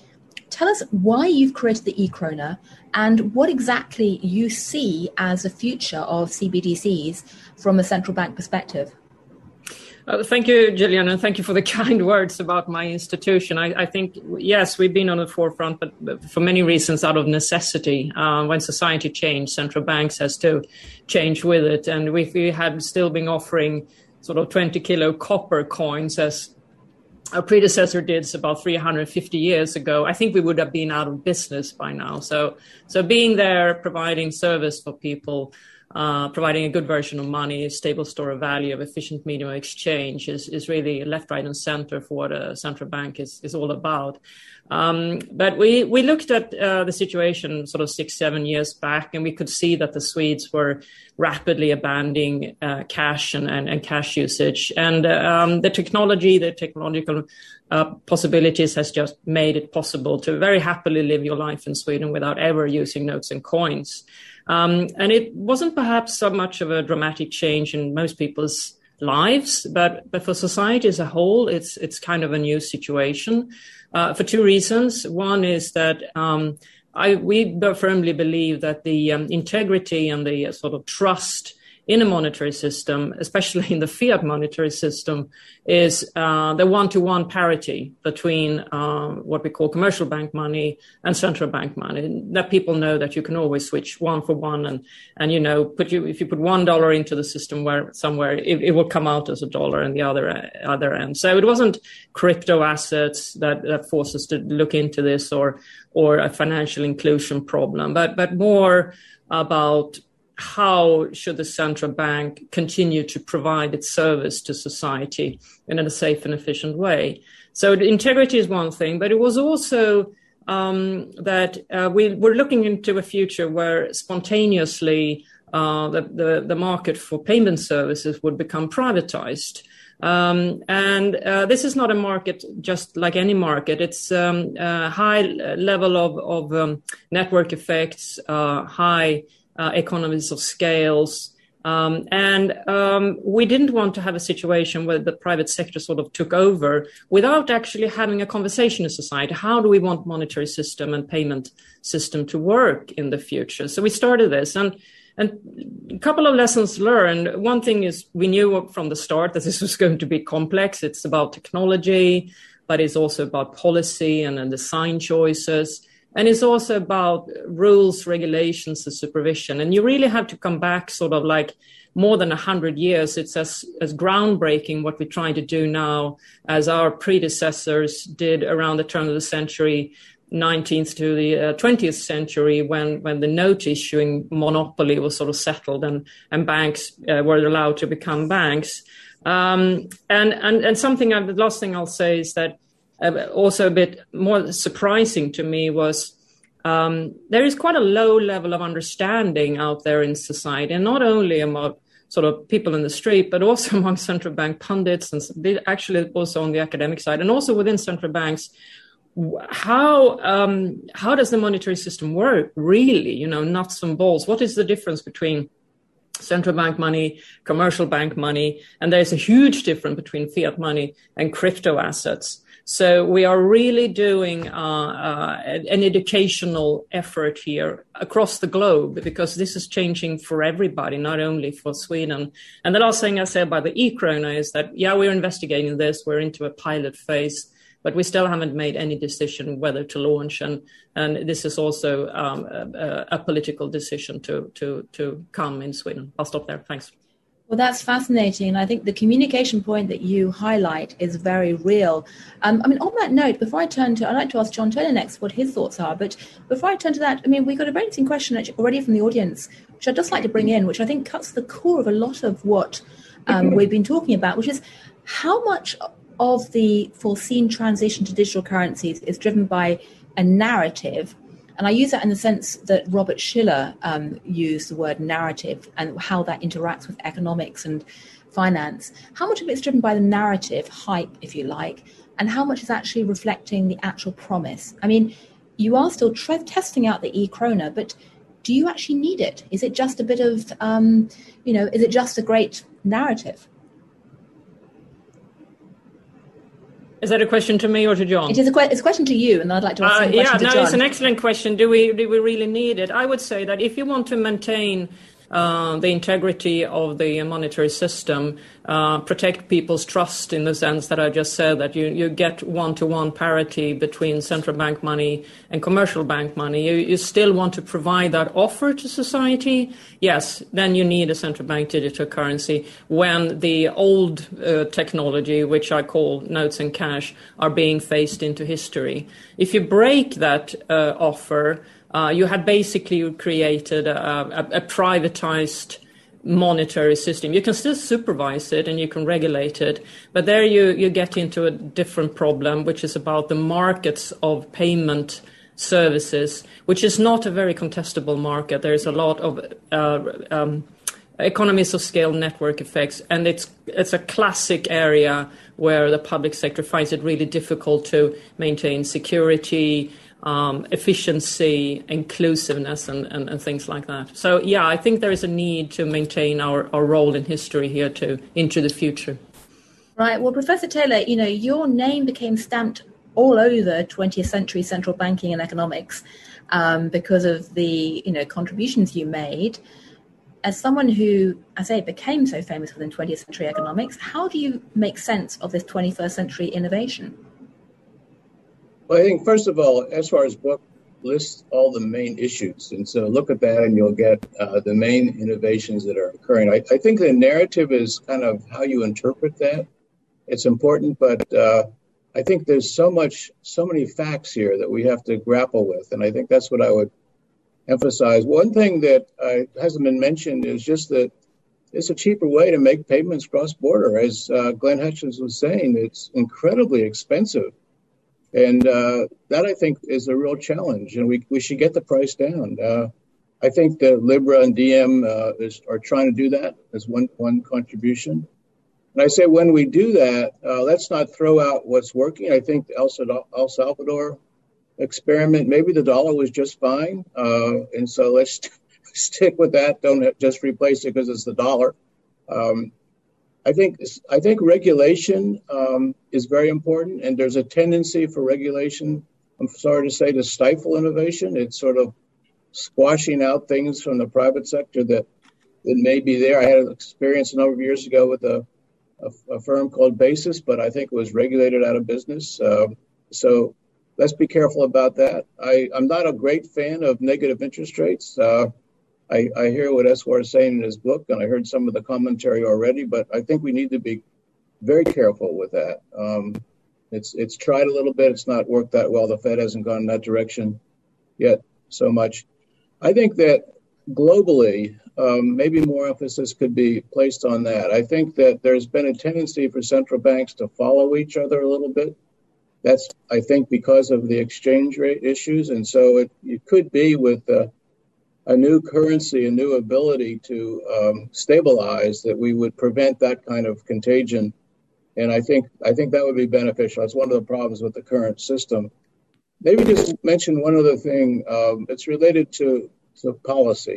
tell us why you've created the e-krona and what exactly you see as the future of C B D Cs from a central bank perspective. Uh, thank you, Gillian, and thank you for the kind words about my institution. I, I think, yes, we've been on the forefront, but, but for many reasons out of necessity. Uh, when society changed, central banks has to change with it. And if we had still been offering sort of twenty kilo copper coins as our predecessor did about three hundred fifty years ago, I think we would have been out of business by now. So, so being there, providing service for people, Uh, providing a good version of money, a stable store of value, of efficient medium of exchange is, is really left, right, and center for what a central bank is, is all about. Um, but we, we looked at uh, the situation sort of six, seven years back, and we could see that the Swedes were rapidly abandoning uh, cash and, and, and cash usage. And um, the technology, the technological uh, possibilities has just made it possible to very happily live your life in Sweden without ever using notes and coins. Um, and it wasn't perhaps so much of a dramatic change in most people's lives, but, but for society as a whole, it's, it's kind of a new situation, uh, for two reasons. One is that, um, I, we firmly believe that the um, integrity and the uh, sort of trust in a monetary system, especially in the fiat monetary system, is uh, the one-to-one parity between uh, what we call commercial bank money and central bank money. That people know that you can always switch one for one, and and you know, put you if you put one dollar into the system where somewhere it, it will come out as a dollar in the other other end. So it wasn't crypto assets that that forced us to look into this, or or a financial inclusion problem, but but more about how should the central bank continue to provide its service to society in a safe and efficient way? So the integrity is one thing, but it was also um, that uh, we were looking into a future where spontaneously uh, the, the, the market for payment services would become privatized. Um, and uh, this is not a market just like any market. It's um, a high level of, of um, network effects, uh, high Uh, economies of scales. Um, and um, we didn't want to have a situation where the private sector sort of took over without actually having a conversation in society. How do we want monetary system and payment system to work in the future? So we started this, and and a couple of lessons learned. One thing is we knew from the start that this was going to be complex. It's about technology, but it's also about policy and, and design choices. And it's also about rules, regulations, and supervision. And you really have to come back sort of like more than a hundred years. It's as, as groundbreaking what we're trying to do now as our predecessors did around the turn of the century, nineteenth to the uh, twentieth century, when, when the note issuing monopoly was sort of settled and, and banks uh, were allowed to become banks. Um, and, and, and something, uh, the last thing I'll say is that Uh, also a bit more surprising to me was um, there is quite a low level of understanding out there in society, and not only among sort of people in the street, but also among central bank pundits, and actually also on the academic side, and also within central banks. How um, how does the monetary system work, really? You know, nuts and bolts. What is the difference between central bank money, commercial bank money? And there's a huge difference between fiat money and crypto assets. So we are really doing uh, uh, an educational effort here across the globe, because this is changing for everybody, not only for Sweden. And the last thing I say about the e-krona is that, yeah, we're investigating this. We're into a pilot phase, but we still haven't made any decision whether to launch. And, and this is also um, a, a political decision to, to, to come in Sweden. I'll stop there. Thanks. Well, that's fascinating. And I think the communication point that you highlight is very real. Um, I mean, on that note, before I turn to, I'd like to ask John Turner next what his thoughts are. But before I turn to that, I mean, we got a very interesting question already from the audience, which I'd just like to bring in, which I think cuts the core of a lot of what um, we've been talking about, which is how much of the foreseen transition to digital currencies is driven by a narrative. And I use that in the sense that Robert Shiller um, used the word narrative, and how that interacts with economics and finance. How much of it is driven by the narrative, hype, if you like, and how much is actually reflecting the actual promise? I mean, you are still tre- testing out the e-krona, but do you actually need it? Is it just a bit of, um, you know, is it just a great narrative? Is that a question to me or to John? It is a, que- it's a question to you, and I'd like to ask uh, a question yeah, to no, John. It's an excellent question. Do we do we really need it? I would say that if you want to maintain uh, the integrity of the monetary system, uh, protect people's trust in the sense that I just said, that you, you get one-to-one parity between central bank money and commercial bank money, you, you still want to provide that offer to society, yes, then you need a central bank digital currency when the old uh, technology, which I call notes and cash, are being phased into history. If you break that uh, offer, Uh, you have basically created a, a, a privatized monetary system. You can still supervise it and you can regulate it, but there you, you get into a different problem, which is about the markets of payment services, which is not a very contestable market. There's a lot of uh, um, economies of scale, network effects, and it's it's a classic area where the public sector finds it really difficult to maintain security, Um, efficiency, inclusiveness, and, and, and things like that. So, yeah, I think there is a need to maintain our, our role in history here to into the future. Right. Well, Professor Taylor, you know, your name became stamped all over twentieth century central banking and economics um, because of the, you know, contributions you made. As someone who, I say, became so famous within twentieth century economics, how do you make sense of this twenty-first century innovation? Well, I think, first of all, as far as book lists all the main issues. And so look at that and you'll get uh, the main innovations that are occurring. I, I think the narrative is kind of how you interpret that. It's important, but uh, I think there's so much, so many facts here that we have to grapple with. And I think that's what I would emphasize. One thing that uh, hasn't been mentioned is just that it's a cheaper way to make payments cross-border. As uh, Glenn Hutchins was saying, it's incredibly expensive. And uh, that, I think, is a real challenge, and we, we should get the price down. Uh, I think that Libra and Diem uh, is, are trying to do that as one, one contribution. And I say when we do that, uh, let's not throw out what's working. I think the El Salvador experiment, maybe the dollar was just fine. Uh, and so let's stick with that. Don't just replace it because it's the dollar. Um, I think I think regulation um, is very important, and there's a tendency for regulation, I'm sorry to say, to stifle innovation. It's sort of squashing out things from the private sector that, that may be there. I had an experience a number of years ago with a, a, a firm called Basis, but I think it was regulated out of business. Uh, so let's be careful about that. I, I'm not a great fan of negative interest rates. Uh, I, I hear what Eswar is saying in his book, and I heard some of the commentary already, but I think we need to be very careful with that. Um, it's it's tried a little bit. It's not worked that well. The Fed hasn't gone in that direction yet so much. I think that globally, um, maybe more emphasis could be placed on that. I think that there's been a tendency for central banks to follow each other a little bit. That's, I think, because of the exchange rate issues. And so it, it could be with the a new currency, a new ability to um, stabilize, that we would prevent that kind of contagion. And I think I think that would be beneficial. That's one of the problems with the current system. Maybe just mention one other thing. Um, it's related to, to policy.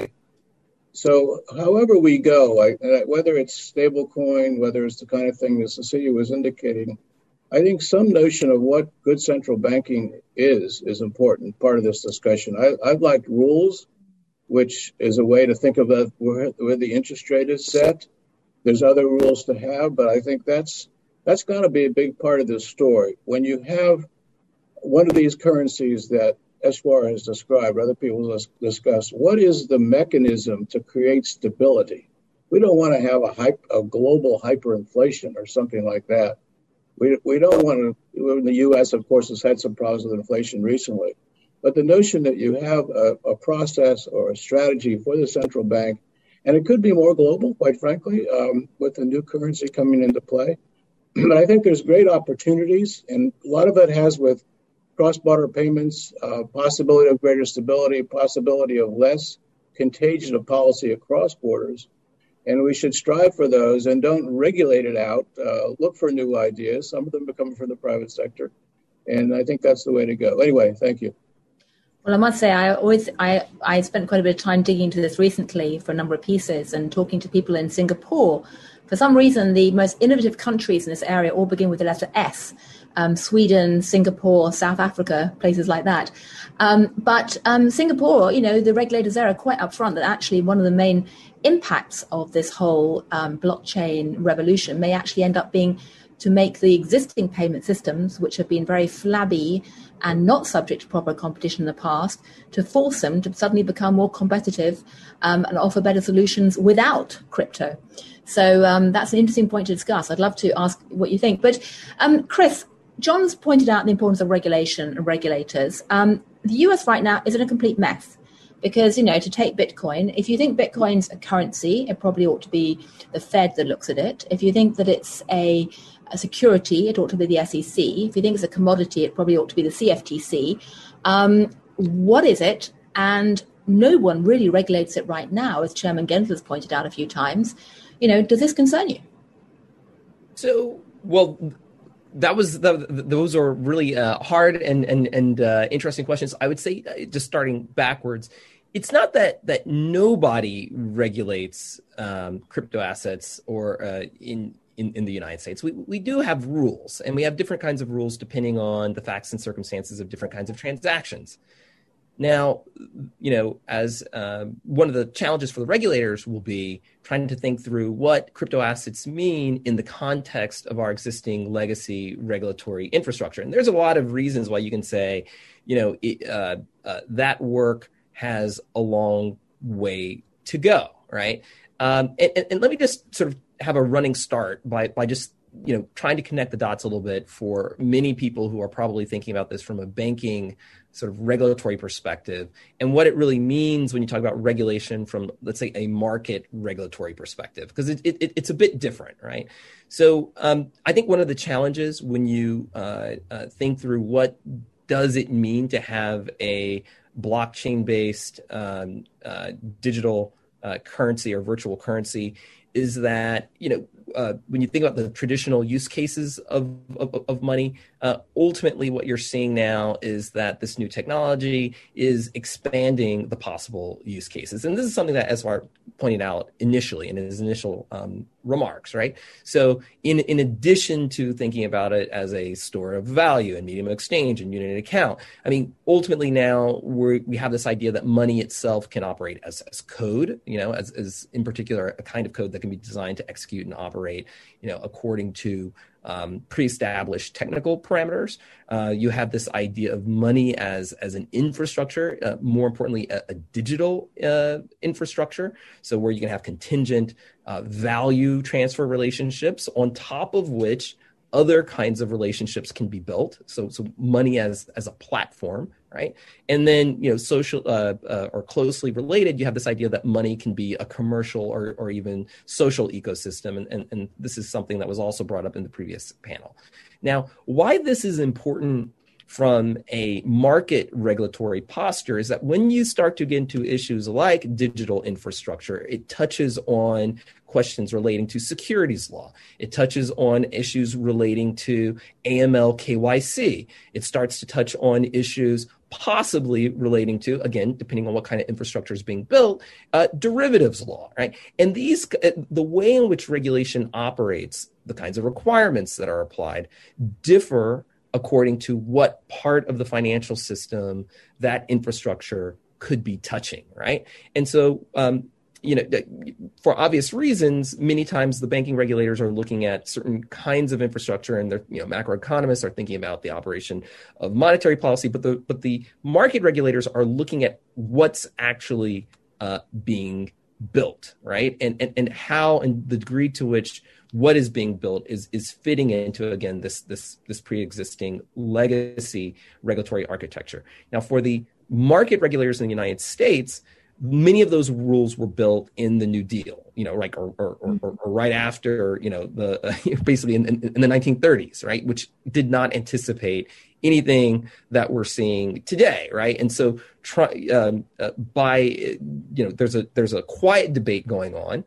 So however we go, I, whether it's stablecoin, whether it's the kind of thing that Cecilia was indicating, I think some notion of what good central banking is is important, part of this discussion. I, I'd like rules, which is a way to think about where, where the interest rate is set. There's other rules to have, but I think that's that's got to be a big part of this story. When you have one of these currencies that Eswar has described, other people have discussed, what is the mechanism to create stability? We don't want to have a, hype, a global hyperinflation or something like that. We, we don't want to, the U S, of course, has had some problems with inflation recently. But the notion that you have a, a process or a strategy for the central bank, and it could be more global, quite frankly, um, with the new currency coming into play. But I think there's great opportunities, and a lot of it has with cross-border payments, uh, possibility of greater stability, possibility of less contagion of policy across borders. And we should strive for those and don't regulate it out. Uh, look for new ideas. Some of them are coming from the private sector. And I think that's the way to go. Anyway, thank you. Well, I must say, I always I, I spent quite a bit of time digging into this recently for a number of pieces and talking to people in Singapore For some reason, the most innovative countries in this area all begin with the letter S. Um, Sweden, Singapore, South Africa, places like that. Um, but um, Singapore, you know, the regulators there are quite upfront that actually one of the main impacts of this whole um, blockchain revolution may actually end up being to make the existing payment systems, which have been very flabby and not subject to proper competition in the past, to force them to suddenly become more competitive um, and offer better solutions without crypto. So um, that's an interesting point to discuss. I'd love to ask what you think. But um, Chris, John's pointed out the importance of regulation and regulators. Um, the U S right now is in a complete mess because, you know, to take Bitcoin, if you think Bitcoin's a currency, it probably ought to be the Fed that looks at it. If you think that it's a, a security, it ought to be the S E C. If you think it's a commodity, it probably ought to be the C F T C. Um, what is it? And no one really regulates it right now, as Chairman Gensler's pointed out a few times. You know, does this concern you? So, well, that was the, those are really uh, hard and and and uh, interesting questions. I would say, uh, just starting backwards, it's not that that nobody regulates um, crypto assets or uh, in, in in the United States. We we do have rules, and we have different kinds of rules depending on the facts and circumstances of different kinds of transactions. Now, you know, as uh, one of the challenges for the regulators will be trying to think through what crypto assets mean in the context of our existing legacy regulatory infrastructure. And there's a lot of reasons why you can say, you know, it, uh, uh, that work has a long way to go, right? Um, and, and let me just sort of have a running start by by just, you know, trying to connect the dots a little bit for many people who are probably thinking about this from a banking sort of regulatory perspective and what it really means when you talk about regulation from, let's say, a market regulatory perspective, because it, it, it's a bit different, right? So um, I think one of the challenges when you uh, uh, think through what does it mean to have a blockchain-based um, uh, digital uh, currency or virtual currency is that, you know, uh, when you think about the traditional use cases of, of, of money, uh, ultimately what you're seeing now is that this new technology is expanding the possible use cases. And this is something that Eswar pointed out initially in his initial um, remarks, right? So in, in addition to thinking about it as a store of value and medium of exchange and unit account, I mean, ultimately now we're, we have this idea that money itself can operate as, as code, you know, as, as in particular, a kind of code that can be designed to execute and operate, you know, according to um, pre-established technical parameters. Uh, you have this idea of money as, as an infrastructure, uh, more importantly, a, a digital uh, infrastructure. So where you can have contingent uh, value transfer relationships on top of which other kinds of relationships can be built. So, so money as, as a platform, right? And then, you know, social uh, uh, or closely related, you have this idea that money can be a commercial or, or even social ecosystem. And, and, and this is something that was also brought up in the previous panel. Now, why this is important from a market regulatory posture is that when you start to get into issues like digital infrastructure, it touches on questions relating to securities law. It touches on issues relating to A M L K Y C. It starts to touch on issues possibly relating to, again, depending on what kind of infrastructure is being built, uh, derivatives law, right? And these, the way in which regulation operates, the kinds of requirements that are applied differ according to what part of the financial system that infrastructure could be touching, right? And so, um, you know, for obvious reasons, many times the banking regulators are looking at certain kinds of infrastructure, and they're, you know, macroeconomists are thinking about the operation of monetary policy, but the but the market regulators are looking at what's actually uh, being built, right? And, and and how and the degree to which what is being built is is fitting into, again, this this this pre-existing legacy regulatory architecture. Now, for the market regulators in the United States, many of those rules were built in the New Deal, you know, like or or, or, or right after, you know, the uh, basically in, in, in the nineteen thirties, right, which did not anticipate anything that we're seeing today, right? And so, try um, uh, by you know, there's a there's a quiet debate going on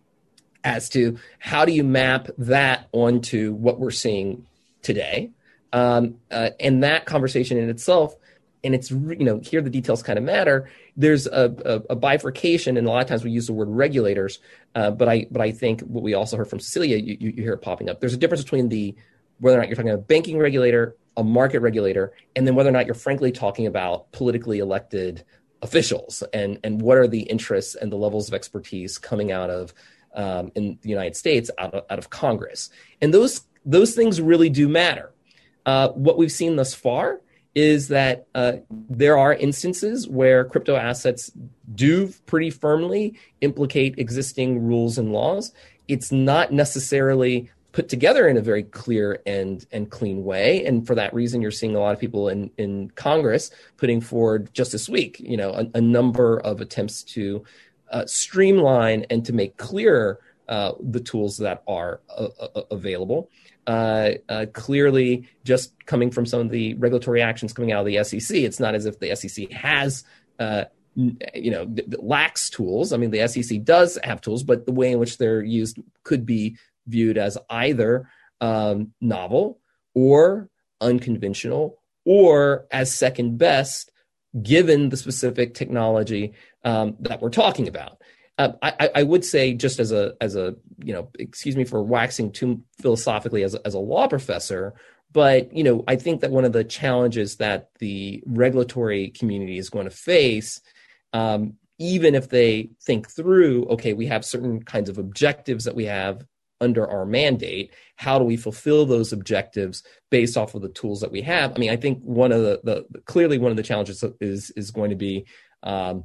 as to how do you map that onto what we're seeing today, um, uh, and that conversation in itself and it's, you know, here the details kind of matter. There's a, a, a bifurcation, and a lot of times we use the word regulators, uh, but I but I think what we also heard from Cecilia, you, you hear it popping up. There's a difference between the whether or not you're talking about a banking regulator, a market regulator, and then whether or not you're frankly talking about politically elected officials, and and what are the interests and the levels of expertise coming out of um, in the United States out of, out of Congress, and those those things really do matter. Uh, what we've seen thus far is that uh, there are instances where crypto assets do pretty firmly implicate existing rules and laws. It's not necessarily put together in a very clear and and clean way, and for that reason, you're seeing a lot of people in in Congress putting forward just this week, you know, a, a number of attempts to uh, streamline and to make clearer uh, the tools that are uh, uh, available. Uh, uh, clearly, just coming from some of the regulatory actions coming out of the S E C, it's not as if the S E C has, uh, you know, lacks tools. I mean, the S E C does have tools, but the way in which they're used could be viewed as either um, novel or unconventional or as second best, given the specific technology um, that we're talking about. Uh, I, I would say, just as a as a you know, excuse me for waxing too philosophically as a, as a law professor, but you know, I think that one of the challenges that the regulatory community is going to face, um, even if they think through, okay, we have certain kinds of objectives that we have under our mandate, how do we fulfill those objectives based off of the tools that we have? I mean, I think one of the, the clearly one of the challenges is is going to be um,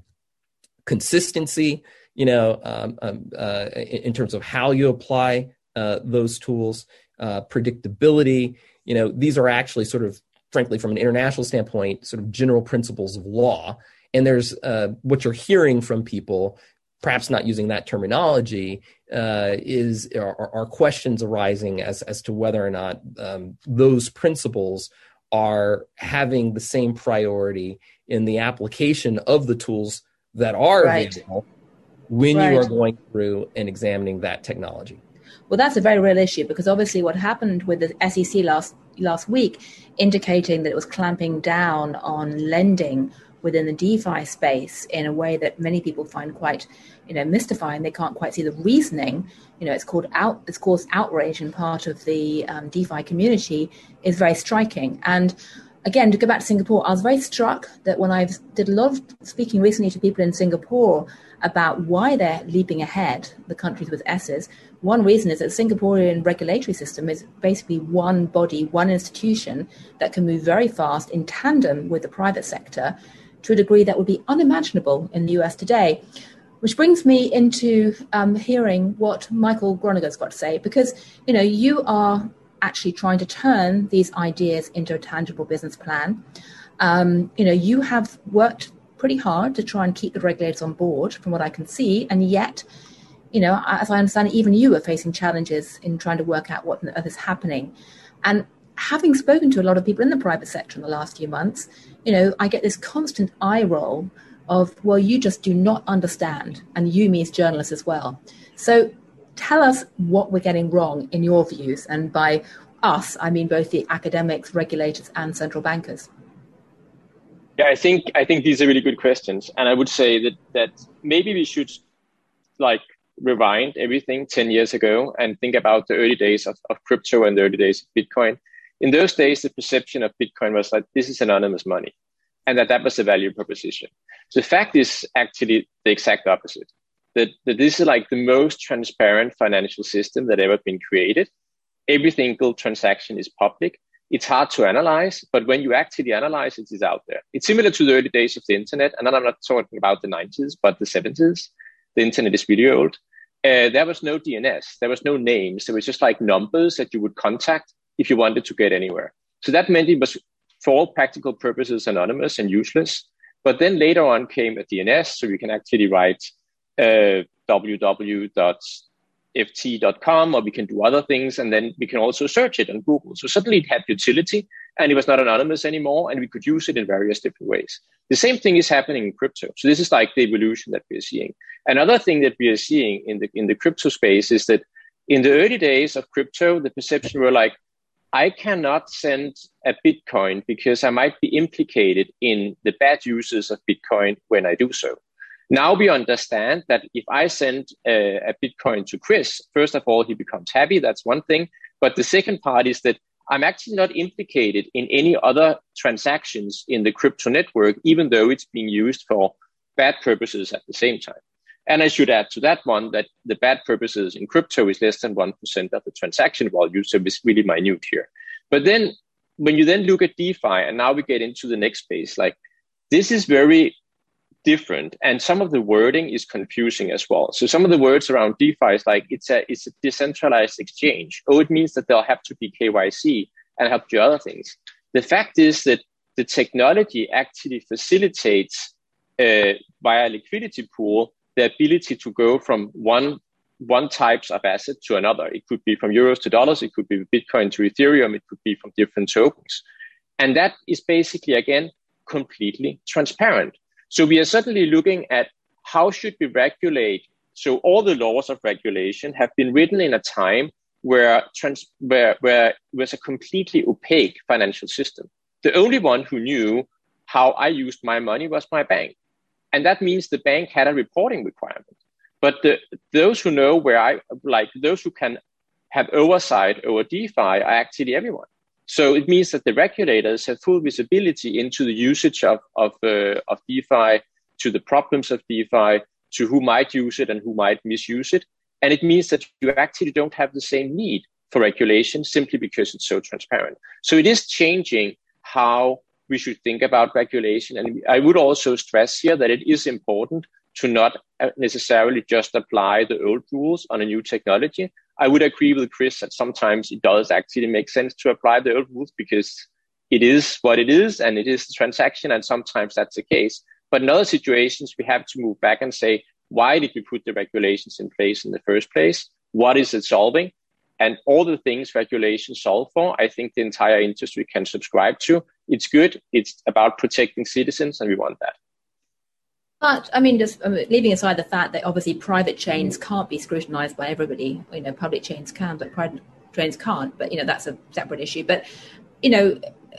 consistency. You know, um, um, uh, in, in terms of how you apply uh, those tools, uh, predictability. You know, these are actually sort of, frankly, from an international standpoint, sort of general principles of law. And there's uh, what you're hearing from people, perhaps not using that terminology, uh, is are, are questions arising as as to whether or not um, those principles are having the same priority in the application of the tools that are right. available when right. you are going through and examining that technology. Well, that's a very real issue, because obviously what happened with the S E C last last week, indicating that it was clamping down on lending within the DeFi space in a way that many people find quite, you know, mystifying. They can't quite see the reasoning. You know, it's called out. It's caused outrage in part of the um, DeFi community, is very striking. And again, to go back to Singapore, I was very struck that when I did a lot of speaking recently to people in Singapore about why they're leaping ahead, the countries with S's, one reason is that the Singaporean regulatory system is basically one body, one institution that can move very fast in tandem with the private sector to a degree that would be unimaginable in the U S today. Which brings me into um, hearing what Michael Groninger's got to say, because, you know, you are actually trying to turn these ideas into a tangible business plan. Um, you know, you have worked pretty hard to try and keep the regulators on board, from what I can see, and yet, you know, as I understand it, even you are facing challenges in trying to work out what is happening. And having spoken to a lot of people in the private sector in the last few months, you know, I get this constant eye roll of, well, you just do not understand, and you means journalists as well. So tell us what we're getting wrong in your views, and by us, I mean both the academics, regulators, and central bankers. Yeah, I think I think these are really good questions, and I would say that that maybe we should like rewind everything ten years ago and think about the early days of, of crypto and the early days of Bitcoin. In those days, the perception of Bitcoin was like, this is anonymous money, and that that was the value proposition. So the fact is actually the exact opposite. That, that this is like the most transparent financial system that ever been created. Every single transaction is public. It's hard to analyze, but when you actually analyze it, it's out there. It's similar to the early days of the internet, and I'm not talking about the nineties, but the seventies. The internet is really old. Uh, there was no D N S. There was no names. There was just like numbers that you would contact if you wanted to get anywhere. So that meant it was, for all practical purposes, anonymous and useless. But then later on came a D N S, so you can actually write uh, w w w dot f t dot com, or we can do other things, and then we can also search it on Google. So suddenly it had utility, and it was not anonymous anymore, and we could use it in various different ways. The same thing is happening in crypto. So this is like the evolution that we're seeing. Another thing that we are seeing in the in the crypto space is that in the early days of crypto, the perception were like, I cannot send a Bitcoin because I might be implicated in the bad uses of Bitcoin when I do so. Now we understand that if I send a, a Bitcoin to Chris, first of all, he becomes happy. That's one thing. But the second part is that I'm actually not implicated in any other transactions in the crypto network, even though it's being used for bad purposes at the same time. And I should add to that one that the bad purposes in crypto is less than one percent of the transaction volume, so it's really minute here. But then when you then look at DeFi, and now we get into the next phase, like this is very different, and some of the wording is confusing as well. So some of the words around DeFi is like it's a it's a decentralized exchange. Oh, it means that there'll have to be K Y C and have to do other things. The fact is that the technology actually facilitates uh, via liquidity pool the ability to go from one one types of asset to another. It could be from euros to dollars, it could be Bitcoin to Ethereum, it could be from different tokens. And that is basically, again, completely transparent. So we are certainly looking at how should we regulate. So all the laws of regulation have been written in a time where, trans, where, where it was a completely opaque financial system. The only one who knew how I used my money was my bank. And that means the bank had a reporting requirement. But the, those who know where I, like those who can have oversight over DeFi are actually everyone. So it means that the regulators have full visibility into the usage of, of, uh, of DeFi, to the problems of DeFi, to who might use it and who might misuse it. And it means that you actually don't have the same need for regulation simply because it's so transparent. So it is changing how we should think about regulation. And I would also stress here that it is important to not necessarily just apply the old rules on a new technology. I would agree with Chris that sometimes it does actually make sense to apply the old rules because it is what it is and it is the transaction, and sometimes that's the case. But in other situations, we have to move back and say, why did we put the regulations in place in the first place? What is it solving? And all the things regulations solve for, I think the entire industry can subscribe to. It's good. It's about protecting citizens, and we want that. But I mean, just I mean, leaving aside the fact that obviously private chains can't be scrutinized by everybody, you know, public chains can, but private chains can't. But, you know, that's a separate issue. But, you know,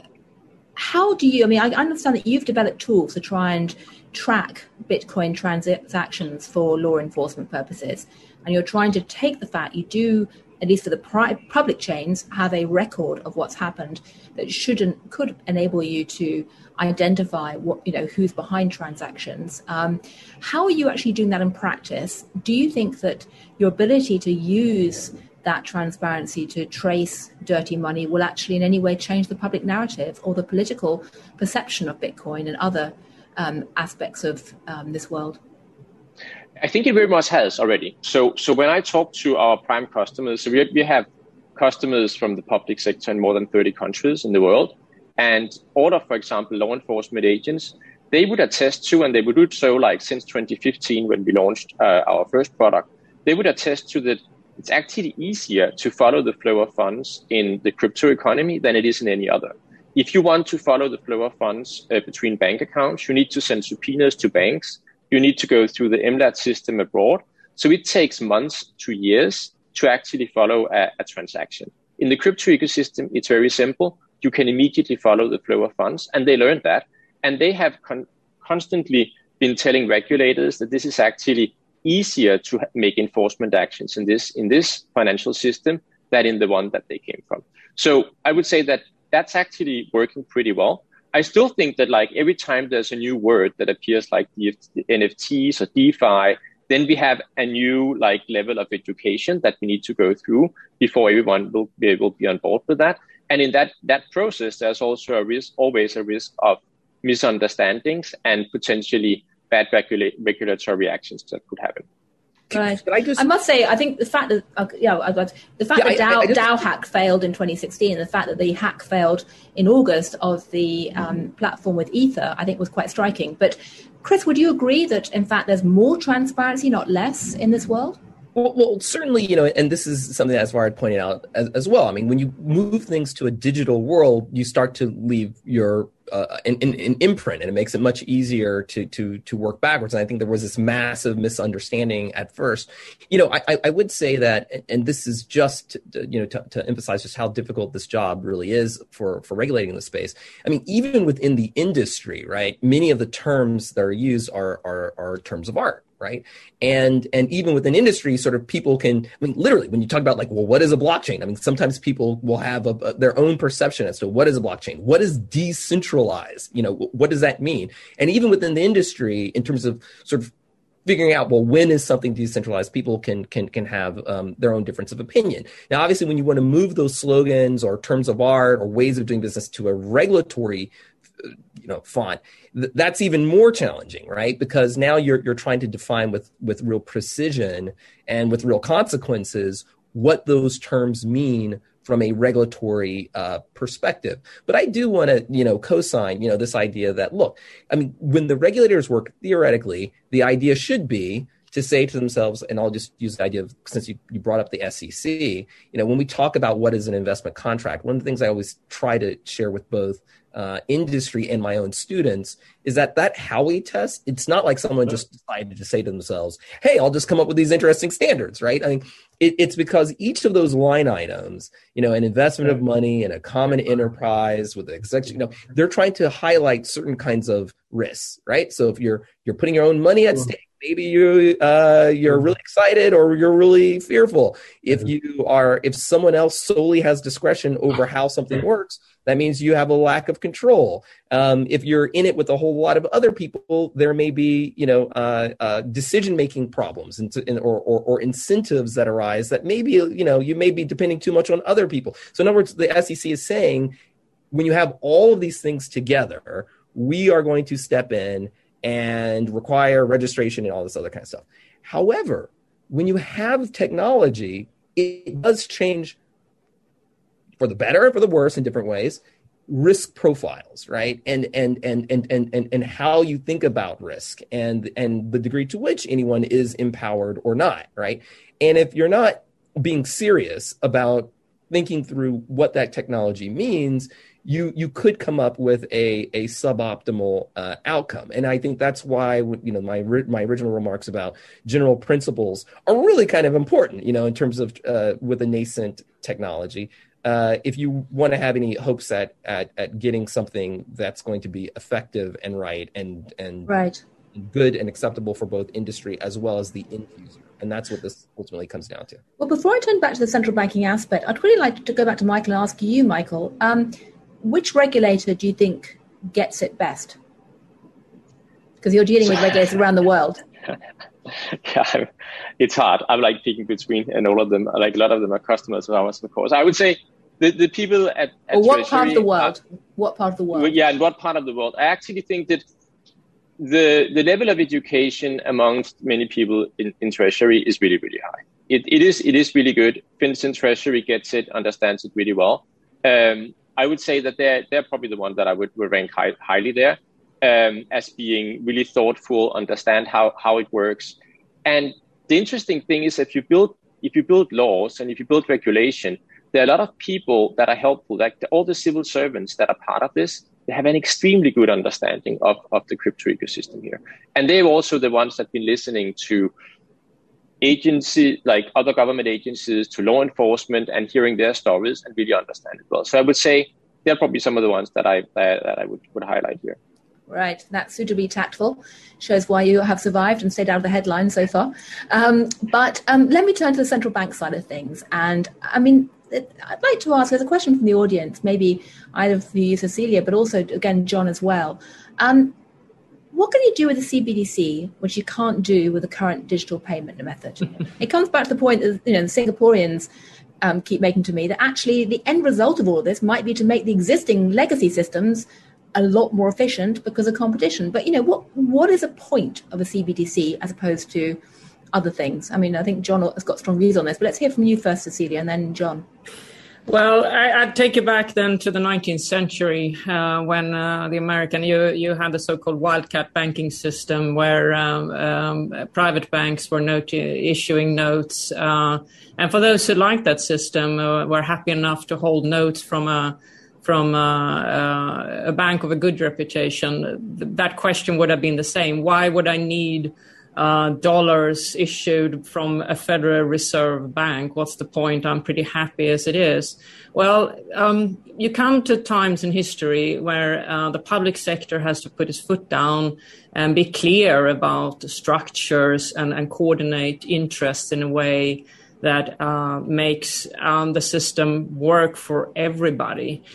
how do you, I mean, I understand that you've developed tools to try and track Bitcoin transactions for law enforcement purposes. And you're trying to take the fact you do, at least for the pri- public chains, have a record of what's happened that shouldn't could enable you to identify what, you know, who's behind transactions. Um, how are you actually doing that in practice? Do you think that your ability to use that transparency to trace dirty money will actually in any way change the public narrative or the political perception of Bitcoin and other um, aspects of um, this world? I think it very much has already. So, so when I talk to our prime customers, so we, we have customers from the public sector in more than thirty countries in the world. And all of, for example, law enforcement agents, they would attest to, and they would do so like since twenty fifteen when we launched uh, our first product, they would attest to that it's actually easier to follow the flow of funds in the crypto economy than it is in any other. If you want to follow the flow of funds uh, between bank accounts, you need to send subpoenas to banks. You need to go through the M L A T system abroad. So it takes months to years to actually follow a, a transaction. In the crypto ecosystem, it's very simple. You can immediately follow the flow of funds, and they learned that. And they have con- constantly been telling regulators that this is actually easier to make enforcement actions in this in this financial system than in the one that they came from. So I would say that that's actually working pretty well. I still think that like every time there's a new word that appears like the N F Ts or DeFi, then we have a new like level of education that we need to go through before everyone will be able to be on board with that. And in that that process, there's also a risk, always a risk of misunderstandings and potentially bad regula- regulatory actions that could happen. Right. I, just, I must say, I think the fact that uh, yeah, I, I, the fact yeah, that DAO, I, I just, DAO hack failed in twenty sixteen, and the fact that the hack failed in August of the um, platform with Ether, I think was quite striking. But Chris, would you agree that in fact there's more transparency, not less, in this world? Well, well, certainly, you know, and this is something that Esvard pointed out as, as well. I mean, when you move things to a digital world, you start to leave your uh, an, an, an imprint, and it makes it much easier to to to work backwards. And I think there was this massive misunderstanding at first. You know, I, I would say that, and this is just to, you know to, to emphasize just how difficult this job really is for for regulating the space. I mean, even within the industry, right? Many of the terms that are used are are, are terms of art. Right. And and even within industry, sort of people can, I mean, literally, when you talk about like, well, what is a blockchain? I mean, sometimes people will have a, a, their own perception as to what is a blockchain? What is decentralized? You know, what does that mean? And even within the industry, in terms of sort of figuring out, well, when is something decentralized, people can can can have um, their own difference of opinion. Now, obviously, when you want to move those slogans or terms of art or ways of doing business to a regulatory you know, font, th- that's even more challenging, right? Because now you're you're trying to define with with real precision and with real consequences what those terms mean from a regulatory uh, perspective. But I do want to, you know, co-sign, you know, this idea that, look, I mean, when the regulators work, theoretically, the idea should be to say to themselves, and I'll just use the idea of, since you, you brought up the S E C, you know, when we talk about what is an investment contract, one of the things I always try to share with both uh, industry and my own students is that that Howey test, it's not like someone just decided to say to themselves, hey, I'll just come up with these interesting standards, right? I mean, it, it's because each of those line items, you know, an investment of money and a common enterprise with the executive, you know, they're trying to highlight certain kinds of risks, right? So if you're you're putting your own money at stake, maybe you uh, you're really excited or you're really fearful. If you are, if someone else solely has discretion over how something works, that means you have a lack of control. Um, if you're in it with a whole lot of other people, there may be, you know, uh, uh, decision-making problems and, and or, or, or incentives that arise that maybe, you know, you may be depending too much on other people. So in other words, the S E C is saying, when you have all of these things together, we are going to step in and require registration and all this other kind of stuff. However, when you have technology, it does change for the better and for the worse in different ways, risk profiles, right? And and and and and and, and how you think about risk and and the degree to which anyone is empowered or not, right? And if you're not being serious about thinking through what that technology means, you you could come up with a a suboptimal uh, outcome. And I think that's why, you know, my my original remarks about general principles are really kind of important, you know, in terms of uh, with a nascent technology. Uh, if you want to have any hopes at, at at getting something that's going to be effective and right and and right. good and acceptable for both industry as well as the end user. And that's what this ultimately comes down to. Well, before I turn back to the central banking aspect, I'd really like to go back to Michael and ask you, Michael, um, which regulator do you think gets it best? Because you're dealing with regulators around the world. Yeah, it's hard. I'm like picking between, and all of them, like a lot of them are customers of ours, of course. I would say the, the people at, at well, what Treasury, part of the world? Uh, what part of the world? Yeah, and what part of the world? I actually think that the the level of education amongst many people in, in Treasury is really, really high. It it is it is really good. FinCEN Treasury gets it, understands it really well. Um, I would say that they're they're probably the one that I would, would rank high, highly there. Um, as being really thoughtful, understand how, how it works. And the interesting thing is if you build if you build laws and if you build regulation, there are a lot of people that are helpful, like the, all the civil servants that are part of this, they have an extremely good understanding of, of the crypto ecosystem here. And they're also the ones that have been listening to agencies, like other government agencies, to law enforcement and hearing their stories and really understand it well. So I would say they're probably some of the ones that I, that, that I would, would highlight here. Right, that's suitably tactful. Shows why you have survived and stayed out of the headlines so far. Um, but um, let me turn to the central bank side of things. And I mean, I'd like to ask, there's a question from the audience, maybe either for you, Cecilia, but also, again, John as well. Um, what can you do with the C B D C, which you can't do with the current digital payment method? It comes back to the point that, you know, the Singaporeans um, keep making to me that actually the end result of all of this might be to make the existing legacy systems a lot more efficient because of competition. But, you know, what what is a point of a C B D C as opposed to other things? I mean, I think John has got strong views on this, but let's hear from you first, Cecilia, and then John. Well, I, I'd take you back then to the nineteenth century uh, when uh, the American, you, you had the so-called wildcat banking system where um, um, private banks were not issuing notes. Uh, and for those who liked that system, uh, were happy enough to hold notes from a from uh, uh, a bank of a good reputation, th- that question would have been the same. Why would I need uh, dollars issued from a Federal Reserve Bank? What's the point? I'm pretty happy as it is. Well, um, you come to times in history where uh, the public sector has to put its foot down and be clear about the structures and, and coordinate interests in a way that uh, makes um, the system work for everybody.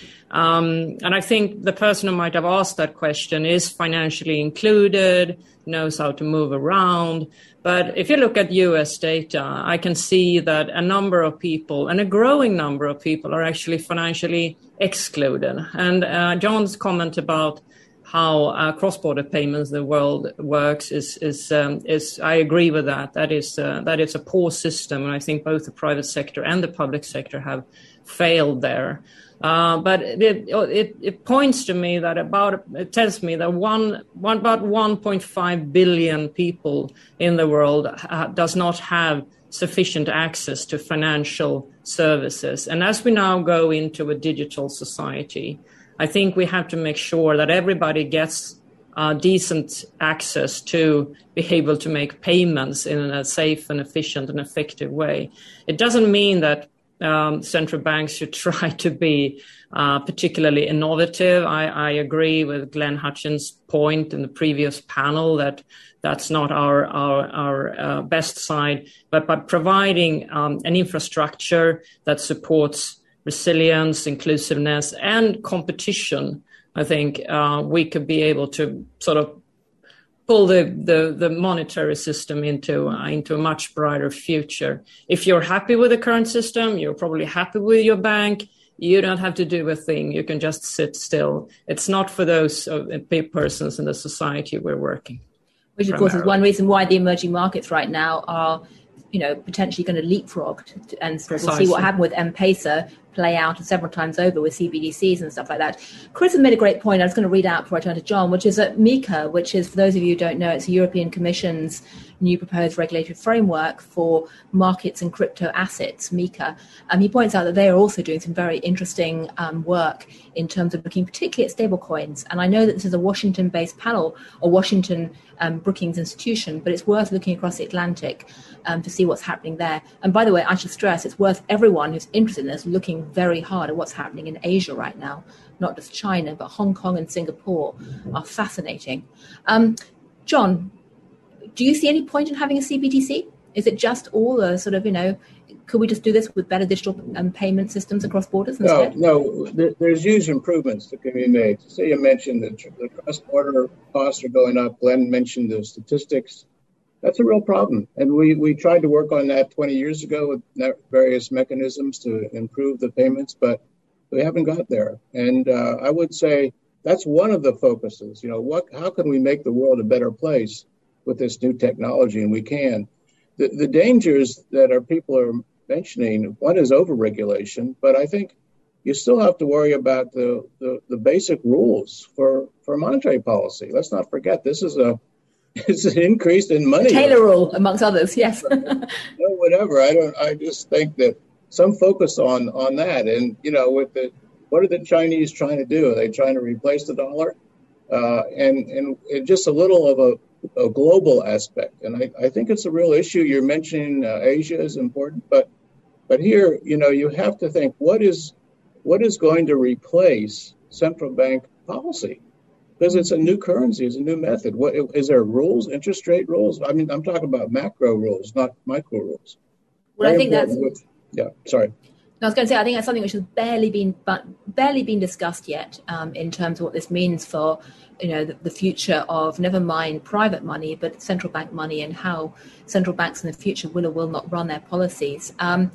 Um, and I think the person who might have asked that question is financially included, knows how to move around. But if you look at U S data, I can see that a number of people, and a growing number of people, are actually financially excluded. And uh, John's comment about how uh, cross-border payments in the world works is is um, is I agree with that. That is uh, that is a poor system, and I think both the private sector and the public sector have failed there. Uh, but it, it it points to me that about it tells me that one, one about one point five billion people in the world ha- does not have sufficient access to financial services, and as we now go into a digital society, I think we have to make sure that everybody gets uh, decent access to be able to make payments in a safe and efficient and effective way. It doesn't mean that um, central banks should try to be uh, particularly innovative. I, I agree with Glenn Hutchins' point in the previous panel that that's not our our, our uh, best side, but by providing um, an infrastructure that supports resilience, inclusiveness, and competition, I think uh, we could be able to sort of pull the, the, the monetary system into, uh, into a much brighter future. If you're happy with the current system, you're probably happy with your bank, you don't have to do a thing. You can just sit still. It's not for those uh, persons in the society we're working. Which, of course, is one reason why the emerging markets right now are, you know, potentially going to leapfrog. And Precisely. We'll see what happened with M-Pesa play out several times over with C B D Cs and stuff like that. Chris has made a great point I was going to read out before I turn to John, which is that MiCA, which is, for those of you who don't know, it's the European Commission's new proposed regulatory framework for markets and crypto assets, MiCA. Um, he points out that they are also doing some very interesting um, work in terms of looking particularly at stablecoins. And I know that this is a Washington-based panel, or Washington um, Brookings institution, but it's worth looking across the Atlantic um, to see what's happening there. And by the way, I should stress, it's worth everyone who's interested in this looking very hard at what's happening in Asia right now. Not just China, but Hong Kong and Singapore are fascinating. Um, John, do you see any point in having a C B D C? Is it just all a sort of, you know, could we just do this with better digital um, payment systems across borders instead? No, no, there, there's huge improvements that can be made. So you mentioned that the cross-border costs are going up. Glenn mentioned the statistics. That's a real problem. And we, we tried to work on that twenty years ago with various mechanisms to improve the payments, but we haven't got there. And uh, I would say that's one of the focuses. You know, what? How can we make the world a better place with this new technology? And we can. The, the dangers that our people are mentioning, one is overregulation, but I think you still have to worry about the, the, the basic rules for, for monetary policy. Let's not forget, this is a it's an increase in money. The Taylor rule, amongst others, yes. No, whatever. I don't. I just think that some focus on on that, and you know, with the what are the Chinese trying to do? Are they trying to replace the dollar? Uh, and, and and just a little of a, a global aspect. And I, I think it's a real issue. You're mentioning uh, Asia is important, but but here, you know, you have to think what is what is going to replace central bank policy. Because it's a new currency, it's a new method. What is there rules, interest rate rules? I mean, I'm talking about macro rules, not micro rules. Well, Very I think that's with, yeah. Sorry. I was going to say, I think that's something which has barely been, but barely been discussed yet um, in terms of what this means for, you know, the, the future of never mind private money, but central bank money and how central banks in the future will or will not run their policies. Um,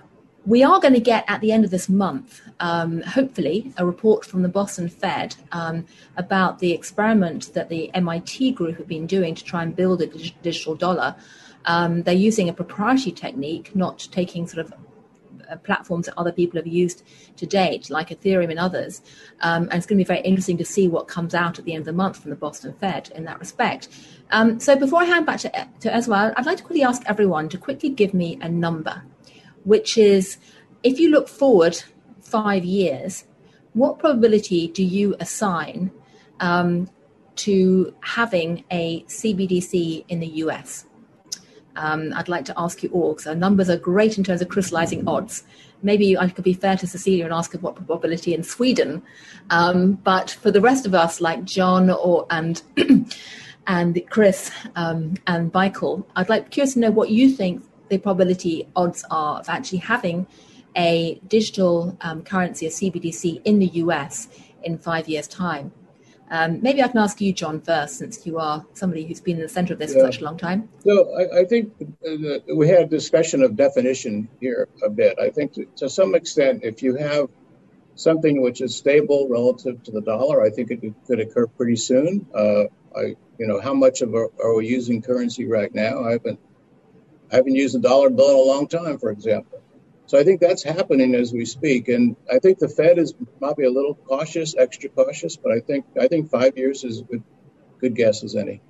We are going to get, at the end of this month, um, hopefully, a report from the Boston Fed um, about the experiment that the M I T group have been doing to try and build a dig- digital dollar. Um, they're using a proprietary technique, not taking sort of uh, platforms that other people have used to date, like Ethereum and others. Um, and it's going to be very interesting to see what comes out at the end of the month from the Boston Fed in that respect. Um, so before I hand back to, to Esma, I'd like to quickly ask everyone to quickly give me a number, which is, if you look forward five years, what probability do you assign um, to having a C B D C in the U S? Um, I'd like to ask you all, because our numbers are great in terms of crystallizing odds. Maybe I could be fair to Cecilia and ask her what probability in Sweden. Um, but for the rest of us, like John or and and Chris um, and Michael, I'd like curious to know what you think the probability odds are of actually having a digital um, currency, a C B D C, in the U S in five years' time. Um, maybe I can ask you, John, first, since you are somebody who's been in the center of this yeah. for such a long time. So I, I think the, we had a discussion of definition here a bit. I think to, to some extent, if you have something which is stable relative to the dollar, I think it could, could occur pretty soon. Uh, I, you know, how much of a, are we using currency right now? I haven't, I haven't used a dollar bill in a long time, for example. So I think that's happening as we speak, and I think the Fed is probably a little cautious, extra cautious. But I think I think five years is a good, good guess as any.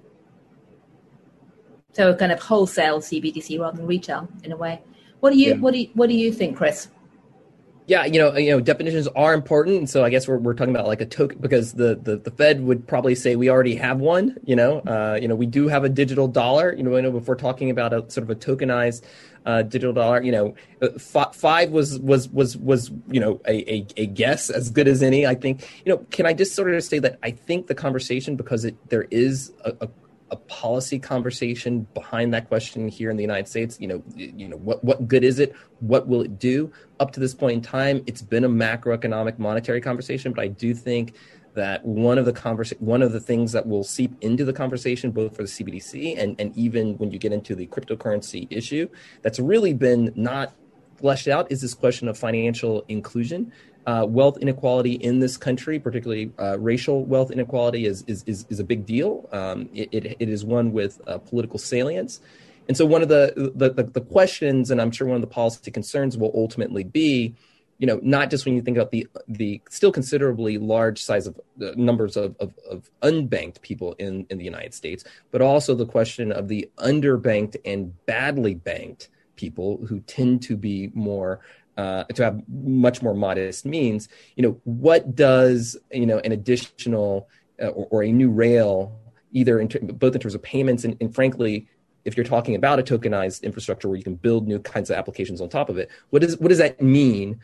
So kind of wholesale C B D C rather than retail in a way. What do you yeah. what do you, what do you think, Chris? Yeah, you know, you know, definitions are important. And so I guess we're we're talking about like a token, because the, the, the Fed would probably say we already have one. You know, uh, you know, we do have a digital dollar. You know, I know if we're talking about a sort of a tokenized uh, digital dollar, you know, f- five was was was was you know a, a a guess as good as any. I think. You know, can I just sort of say that I think the conversation, because it there is a, a a policy conversation behind that question here in the United States. You know, you know what what good is it? What will it do? Up to this point in time, it's been a macroeconomic monetary conversation, but I do think that one of the conversa- one of the things that will seep into the conversation, both for the C B D C and, and even when you get into the cryptocurrency issue, that's really been not fleshed out, is this question of financial inclusion. Uh, wealth inequality in this country, particularly uh, racial wealth inequality, is is is, is a big deal. Um, it, it it is one with uh, political salience, and so one of the, the the the questions, and I'm sure one of the policy concerns, will ultimately be, you know, not just when you think about the the still considerably large size of uh, numbers of, of of unbanked people in in the United States, but also the question of the underbanked and badly banked people who tend to be more. Uh, to have much more modest means, you know, what does, you know, an additional uh, or, or a new rail, either in ter- both in terms of payments and, and frankly, if you're talking about a tokenized infrastructure where you can build new kinds of applications on top of it, what does what does that mean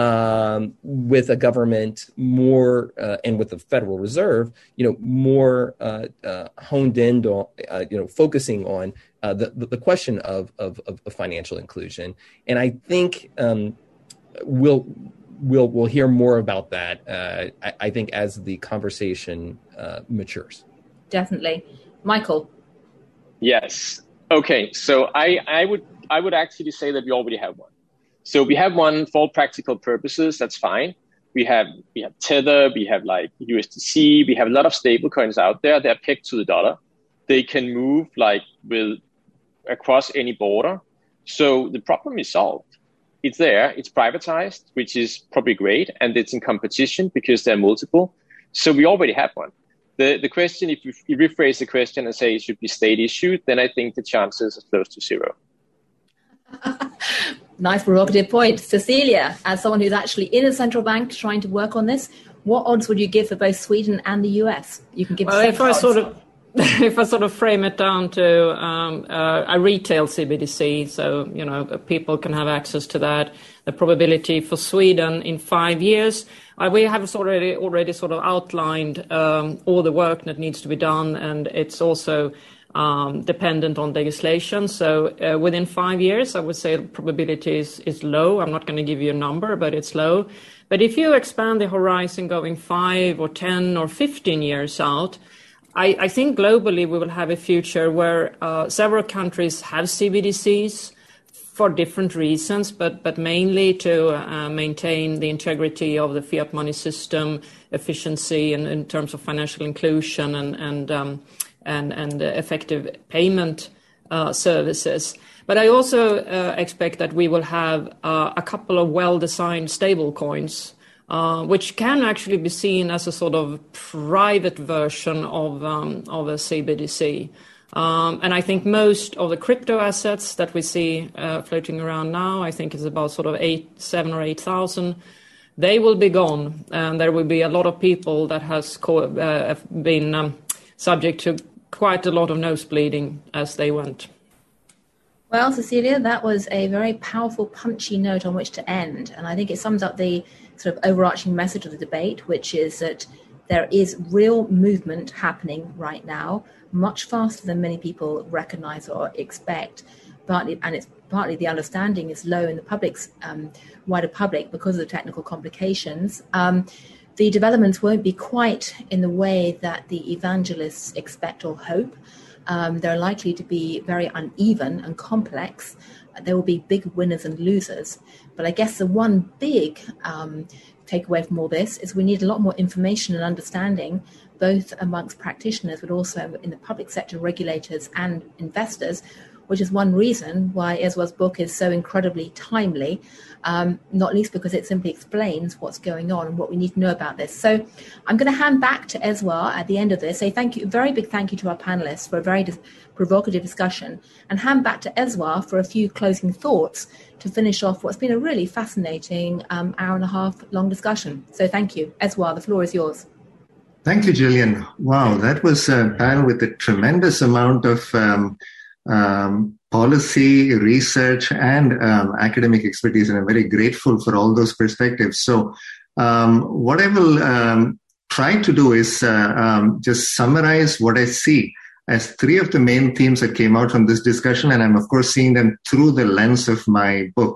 um, with a government more uh, and with the Federal Reserve, you know, more uh, uh, honed in on, uh, you know, focusing on uh, the, the question of, of of financial inclusion, and I think. Um, We'll we'll we'll hear more about that. Uh, I, I think as the conversation uh, matures. Definitely, Michael. Yes. Okay. So I I would I would actually say that we already have one. So we have one for practical purposes. That's fine. We have we have Tether. We have like U S D C. We have a lot of stable coins out there. They're pegged to the dollar. They can move like with across any border. So the problem is solved. It's there, it's privatized, which is probably great, and it's in competition because there are multiple. So we already have one. The the question, if you, you rephrase the question and say it should be state issued, then I think the chances are close to zero. Nice provocative point. Cecilia, as someone who's actually in a central bank trying to work on this, what odds would you give for both Sweden and the U S? You can give well, if I odds. sort of If I sort of frame it down to um, uh, a retail C B D C, so, you know, people can have access to that, the probability for Sweden in five years, uh, we have already, already sort of outlined um, all the work that needs to be done, and it's also um, dependent on legislation. So uh, within five years, I would say the probability is, is low. I'm not going to give you a number, but it's low. But if you expand the horizon going five or ten or fifteen years out, I, I think globally we will have a future where uh, several countries have C B D Cs for different reasons, but but mainly to uh, maintain the integrity of the fiat money system, efficiency, and in terms of financial inclusion and and um, and and uh, effective payment uh, services. But I also uh, expect that we will have uh, a couple of well-designed stable coins. Uh, which can actually be seen as a sort of private version of um, of a C B D C. Um, and I think most of the crypto assets that we see uh, floating around now, I think is about sort of eight, seven or eight thousand they will be gone, and there will be a lot of people that has co- uh, been um, subject to quite a lot of nose bleeding as they went. Well, Cecilia, that was a very powerful, punchy note on which to end. And I think it sums up the sort of overarching message of the debate, which is that there is real movement happening right now, much faster than many people recognize or expect. Partly, and it's partly the understanding is low in the public's um, wider public because of the technical complications. Um, the developments won't be quite in the way that the evangelists expect or hope. Um, they're likely to be very uneven and complex. There will be big winners and losers. But I guess the one big um, takeaway from all this is we need a lot more information and understanding, both amongst practitioners, but also in the public sector, regulators and investors, which is one reason why Eswar's book is so incredibly timely, um, not least because it simply explains what's going on and what we need to know about this. So I'm going to hand back to Eswar at the end of this, say thank you, a very big thank you to our panelists for a very dis- provocative discussion, and hand back to Eswar for a few closing thoughts to finish off what's been a really fascinating um, hour and a half long discussion. So thank you. Eswar, the floor is yours. Thank you, Gillian. Wow, that was a panel with a tremendous amount of um, Um, policy, research, and um, academic expertise, and I'm very grateful for all those perspectives. So um, what I will um, try to do is uh, um, just summarize what I see as three of the main themes that came out from this discussion, and I'm of course seeing them through the lens of my book.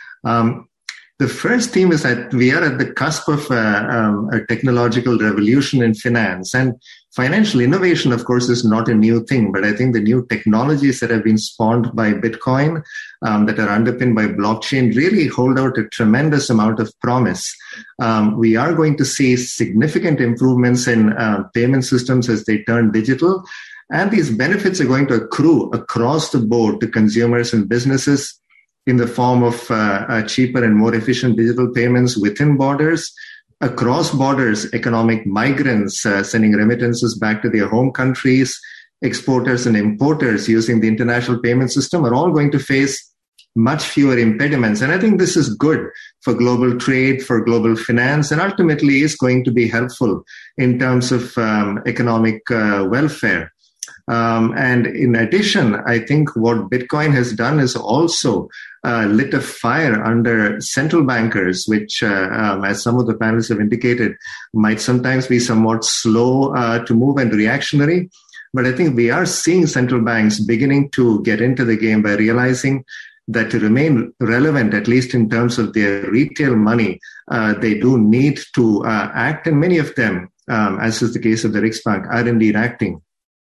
Um, The first theme is that we are at the cusp of uh, um, a technological revolution in finance. And financial innovation, of course, is not a new thing, but I think the new technologies that have been spawned by Bitcoin, um, that are underpinned by blockchain, really hold out a tremendous amount of promise. Um, we are going to see significant improvements in uh, payment systems as they turn digital. And these benefits are going to accrue across the board to consumers and businesses in the form of uh, uh, cheaper and more efficient digital payments within borders, across borders, economic migrants uh, sending remittances back to their home countries, exporters and importers using the international payment system are all going to face much fewer impediments. And I think this is good for global trade, for global finance, and ultimately is going to be helpful in terms of um, economic uh, welfare. Um, and in addition, I think what Bitcoin has done is also uh, lit a fire under central bankers, which, uh, um, as some of the panelists have indicated, might sometimes be somewhat slow uh, to move and reactionary. But I think we are seeing central banks beginning to get into the game by realizing that to remain relevant, at least in terms of their retail money, uh, they do need to uh, act. And many of them, um, as is the case of the Riksbank, are indeed acting.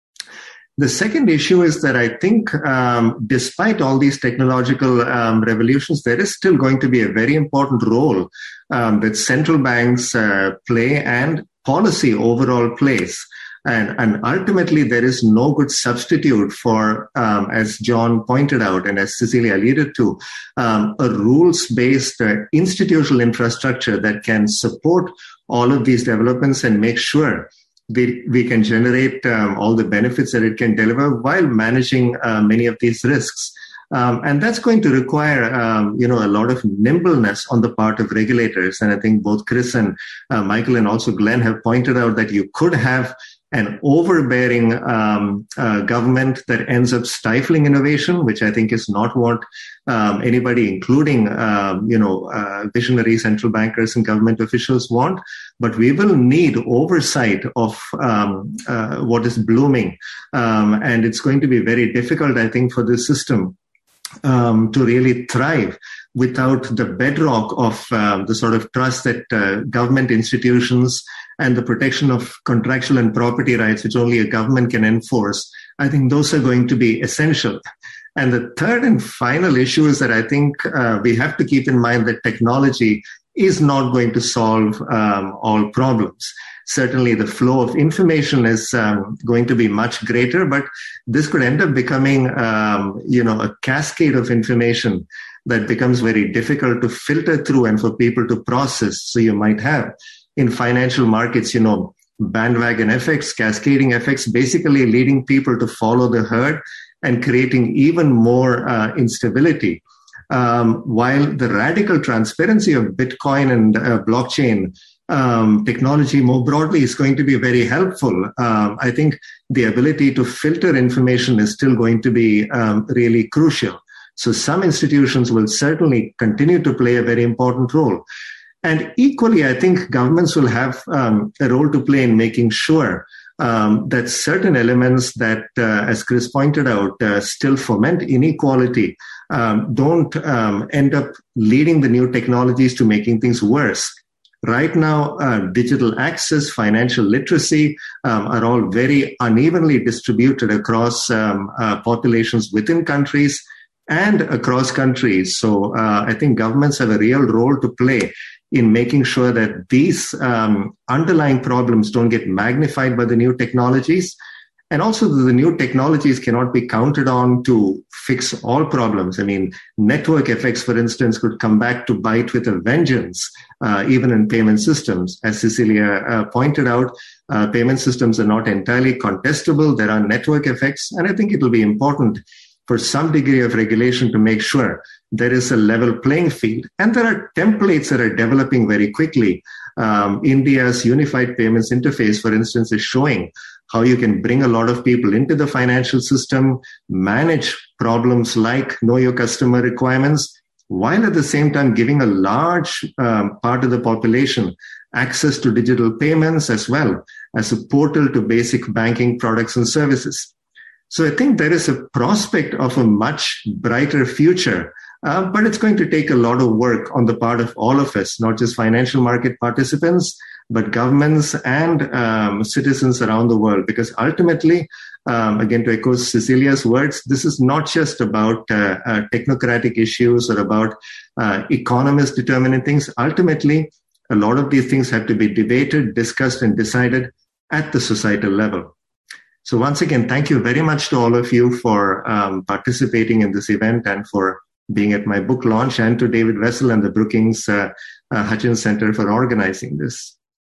The second issue is that I think um, despite all these technological um, revolutions, there is still going to be a very important role um, that central banks uh, play and policy overall plays. And, and ultimately, there is no good substitute for, um, as John pointed out and as Cecilia alluded to, um, a rules-based uh, institutional infrastructure that can support all of these developments and make sure We, we can generate um, all the benefits that it can deliver while managing uh, many of these risks. Um, and that's going to require, um, you know, a lot of nimbleness on the part of regulators. And I think both Chris and uh, Michael and also Glenn have pointed out that you could have an overbearing um, uh, government that ends up stifling innovation, which I think is not what um, anybody, including, um, you know, uh, visionary central bankers and government officials want. But we will need oversight of um, uh, what is blooming. Um, and it's going to be very difficult, I think, for this system um, to really thrive without the bedrock of um, the sort of trust that uh, government institutions and the protection of contractual and property rights, which only a government can enforce. I think those are going to be essential. And the third and final issue is that I think uh, we have to keep in mind that technology is not going to solve um, all problems. Certainly the flow of information is um, going to be much greater, but this could end up becoming, um, you know, a cascade of information that becomes very difficult to filter through and for people to process. So you might have in financial markets, you know, bandwagon effects, cascading effects, basically leading people to follow the herd and creating even more uh, instability. Um, while the radical transparency of Bitcoin and uh, blockchain um, technology more broadly is going to be very helpful, um, I think the ability to filter information is still going to be um, really crucial. So some institutions will certainly continue to play a very important role. And equally, I think governments will have um, a role to play in making sure um, that certain elements that, uh, as Chris pointed out, uh, still foment inequality um, don't um, end up leading the new technologies to making things worse. Right now, uh, digital access, financial literacy um, are all very unevenly distributed across um, uh, populations within countries and across countries. So uh, I think governments have a real role to play in making sure that these um, underlying problems don't get magnified by the new technologies. And also the new technologies cannot be counted on to fix all problems. I mean, network effects, for instance, could come back to bite with a vengeance, uh, even in payment systems. As Cecilia uh, pointed out, uh, payment systems are not entirely contestable. There are network effects, and I think it will be important for some degree of regulation to make sure there is a level playing field. And there are templates that are developing very quickly. Um, India's unified payments interface, for instance, is showing how you can bring a lot of people into the financial system, manage problems like know your customer requirements, while at the same time giving a large um, part of the population access to digital payments as well as a portal to basic banking products and services. So I think there is a prospect of a much brighter future, uh, but it's going to take a lot of work on the part of all of us, not just financial market participants, but governments and um, citizens around the world. Because ultimately, um, again, to echo Cecilia's words, this is not just about uh, uh, technocratic issues or about uh, economists determining things. Ultimately, a lot of these things have to be debated, discussed, and decided at the societal level. So once again, thank you very much to all of you for um, participating in this event and for being at my book launch, and to David Wessel and the Brookings uh, uh, Hutchins Center for organizing this.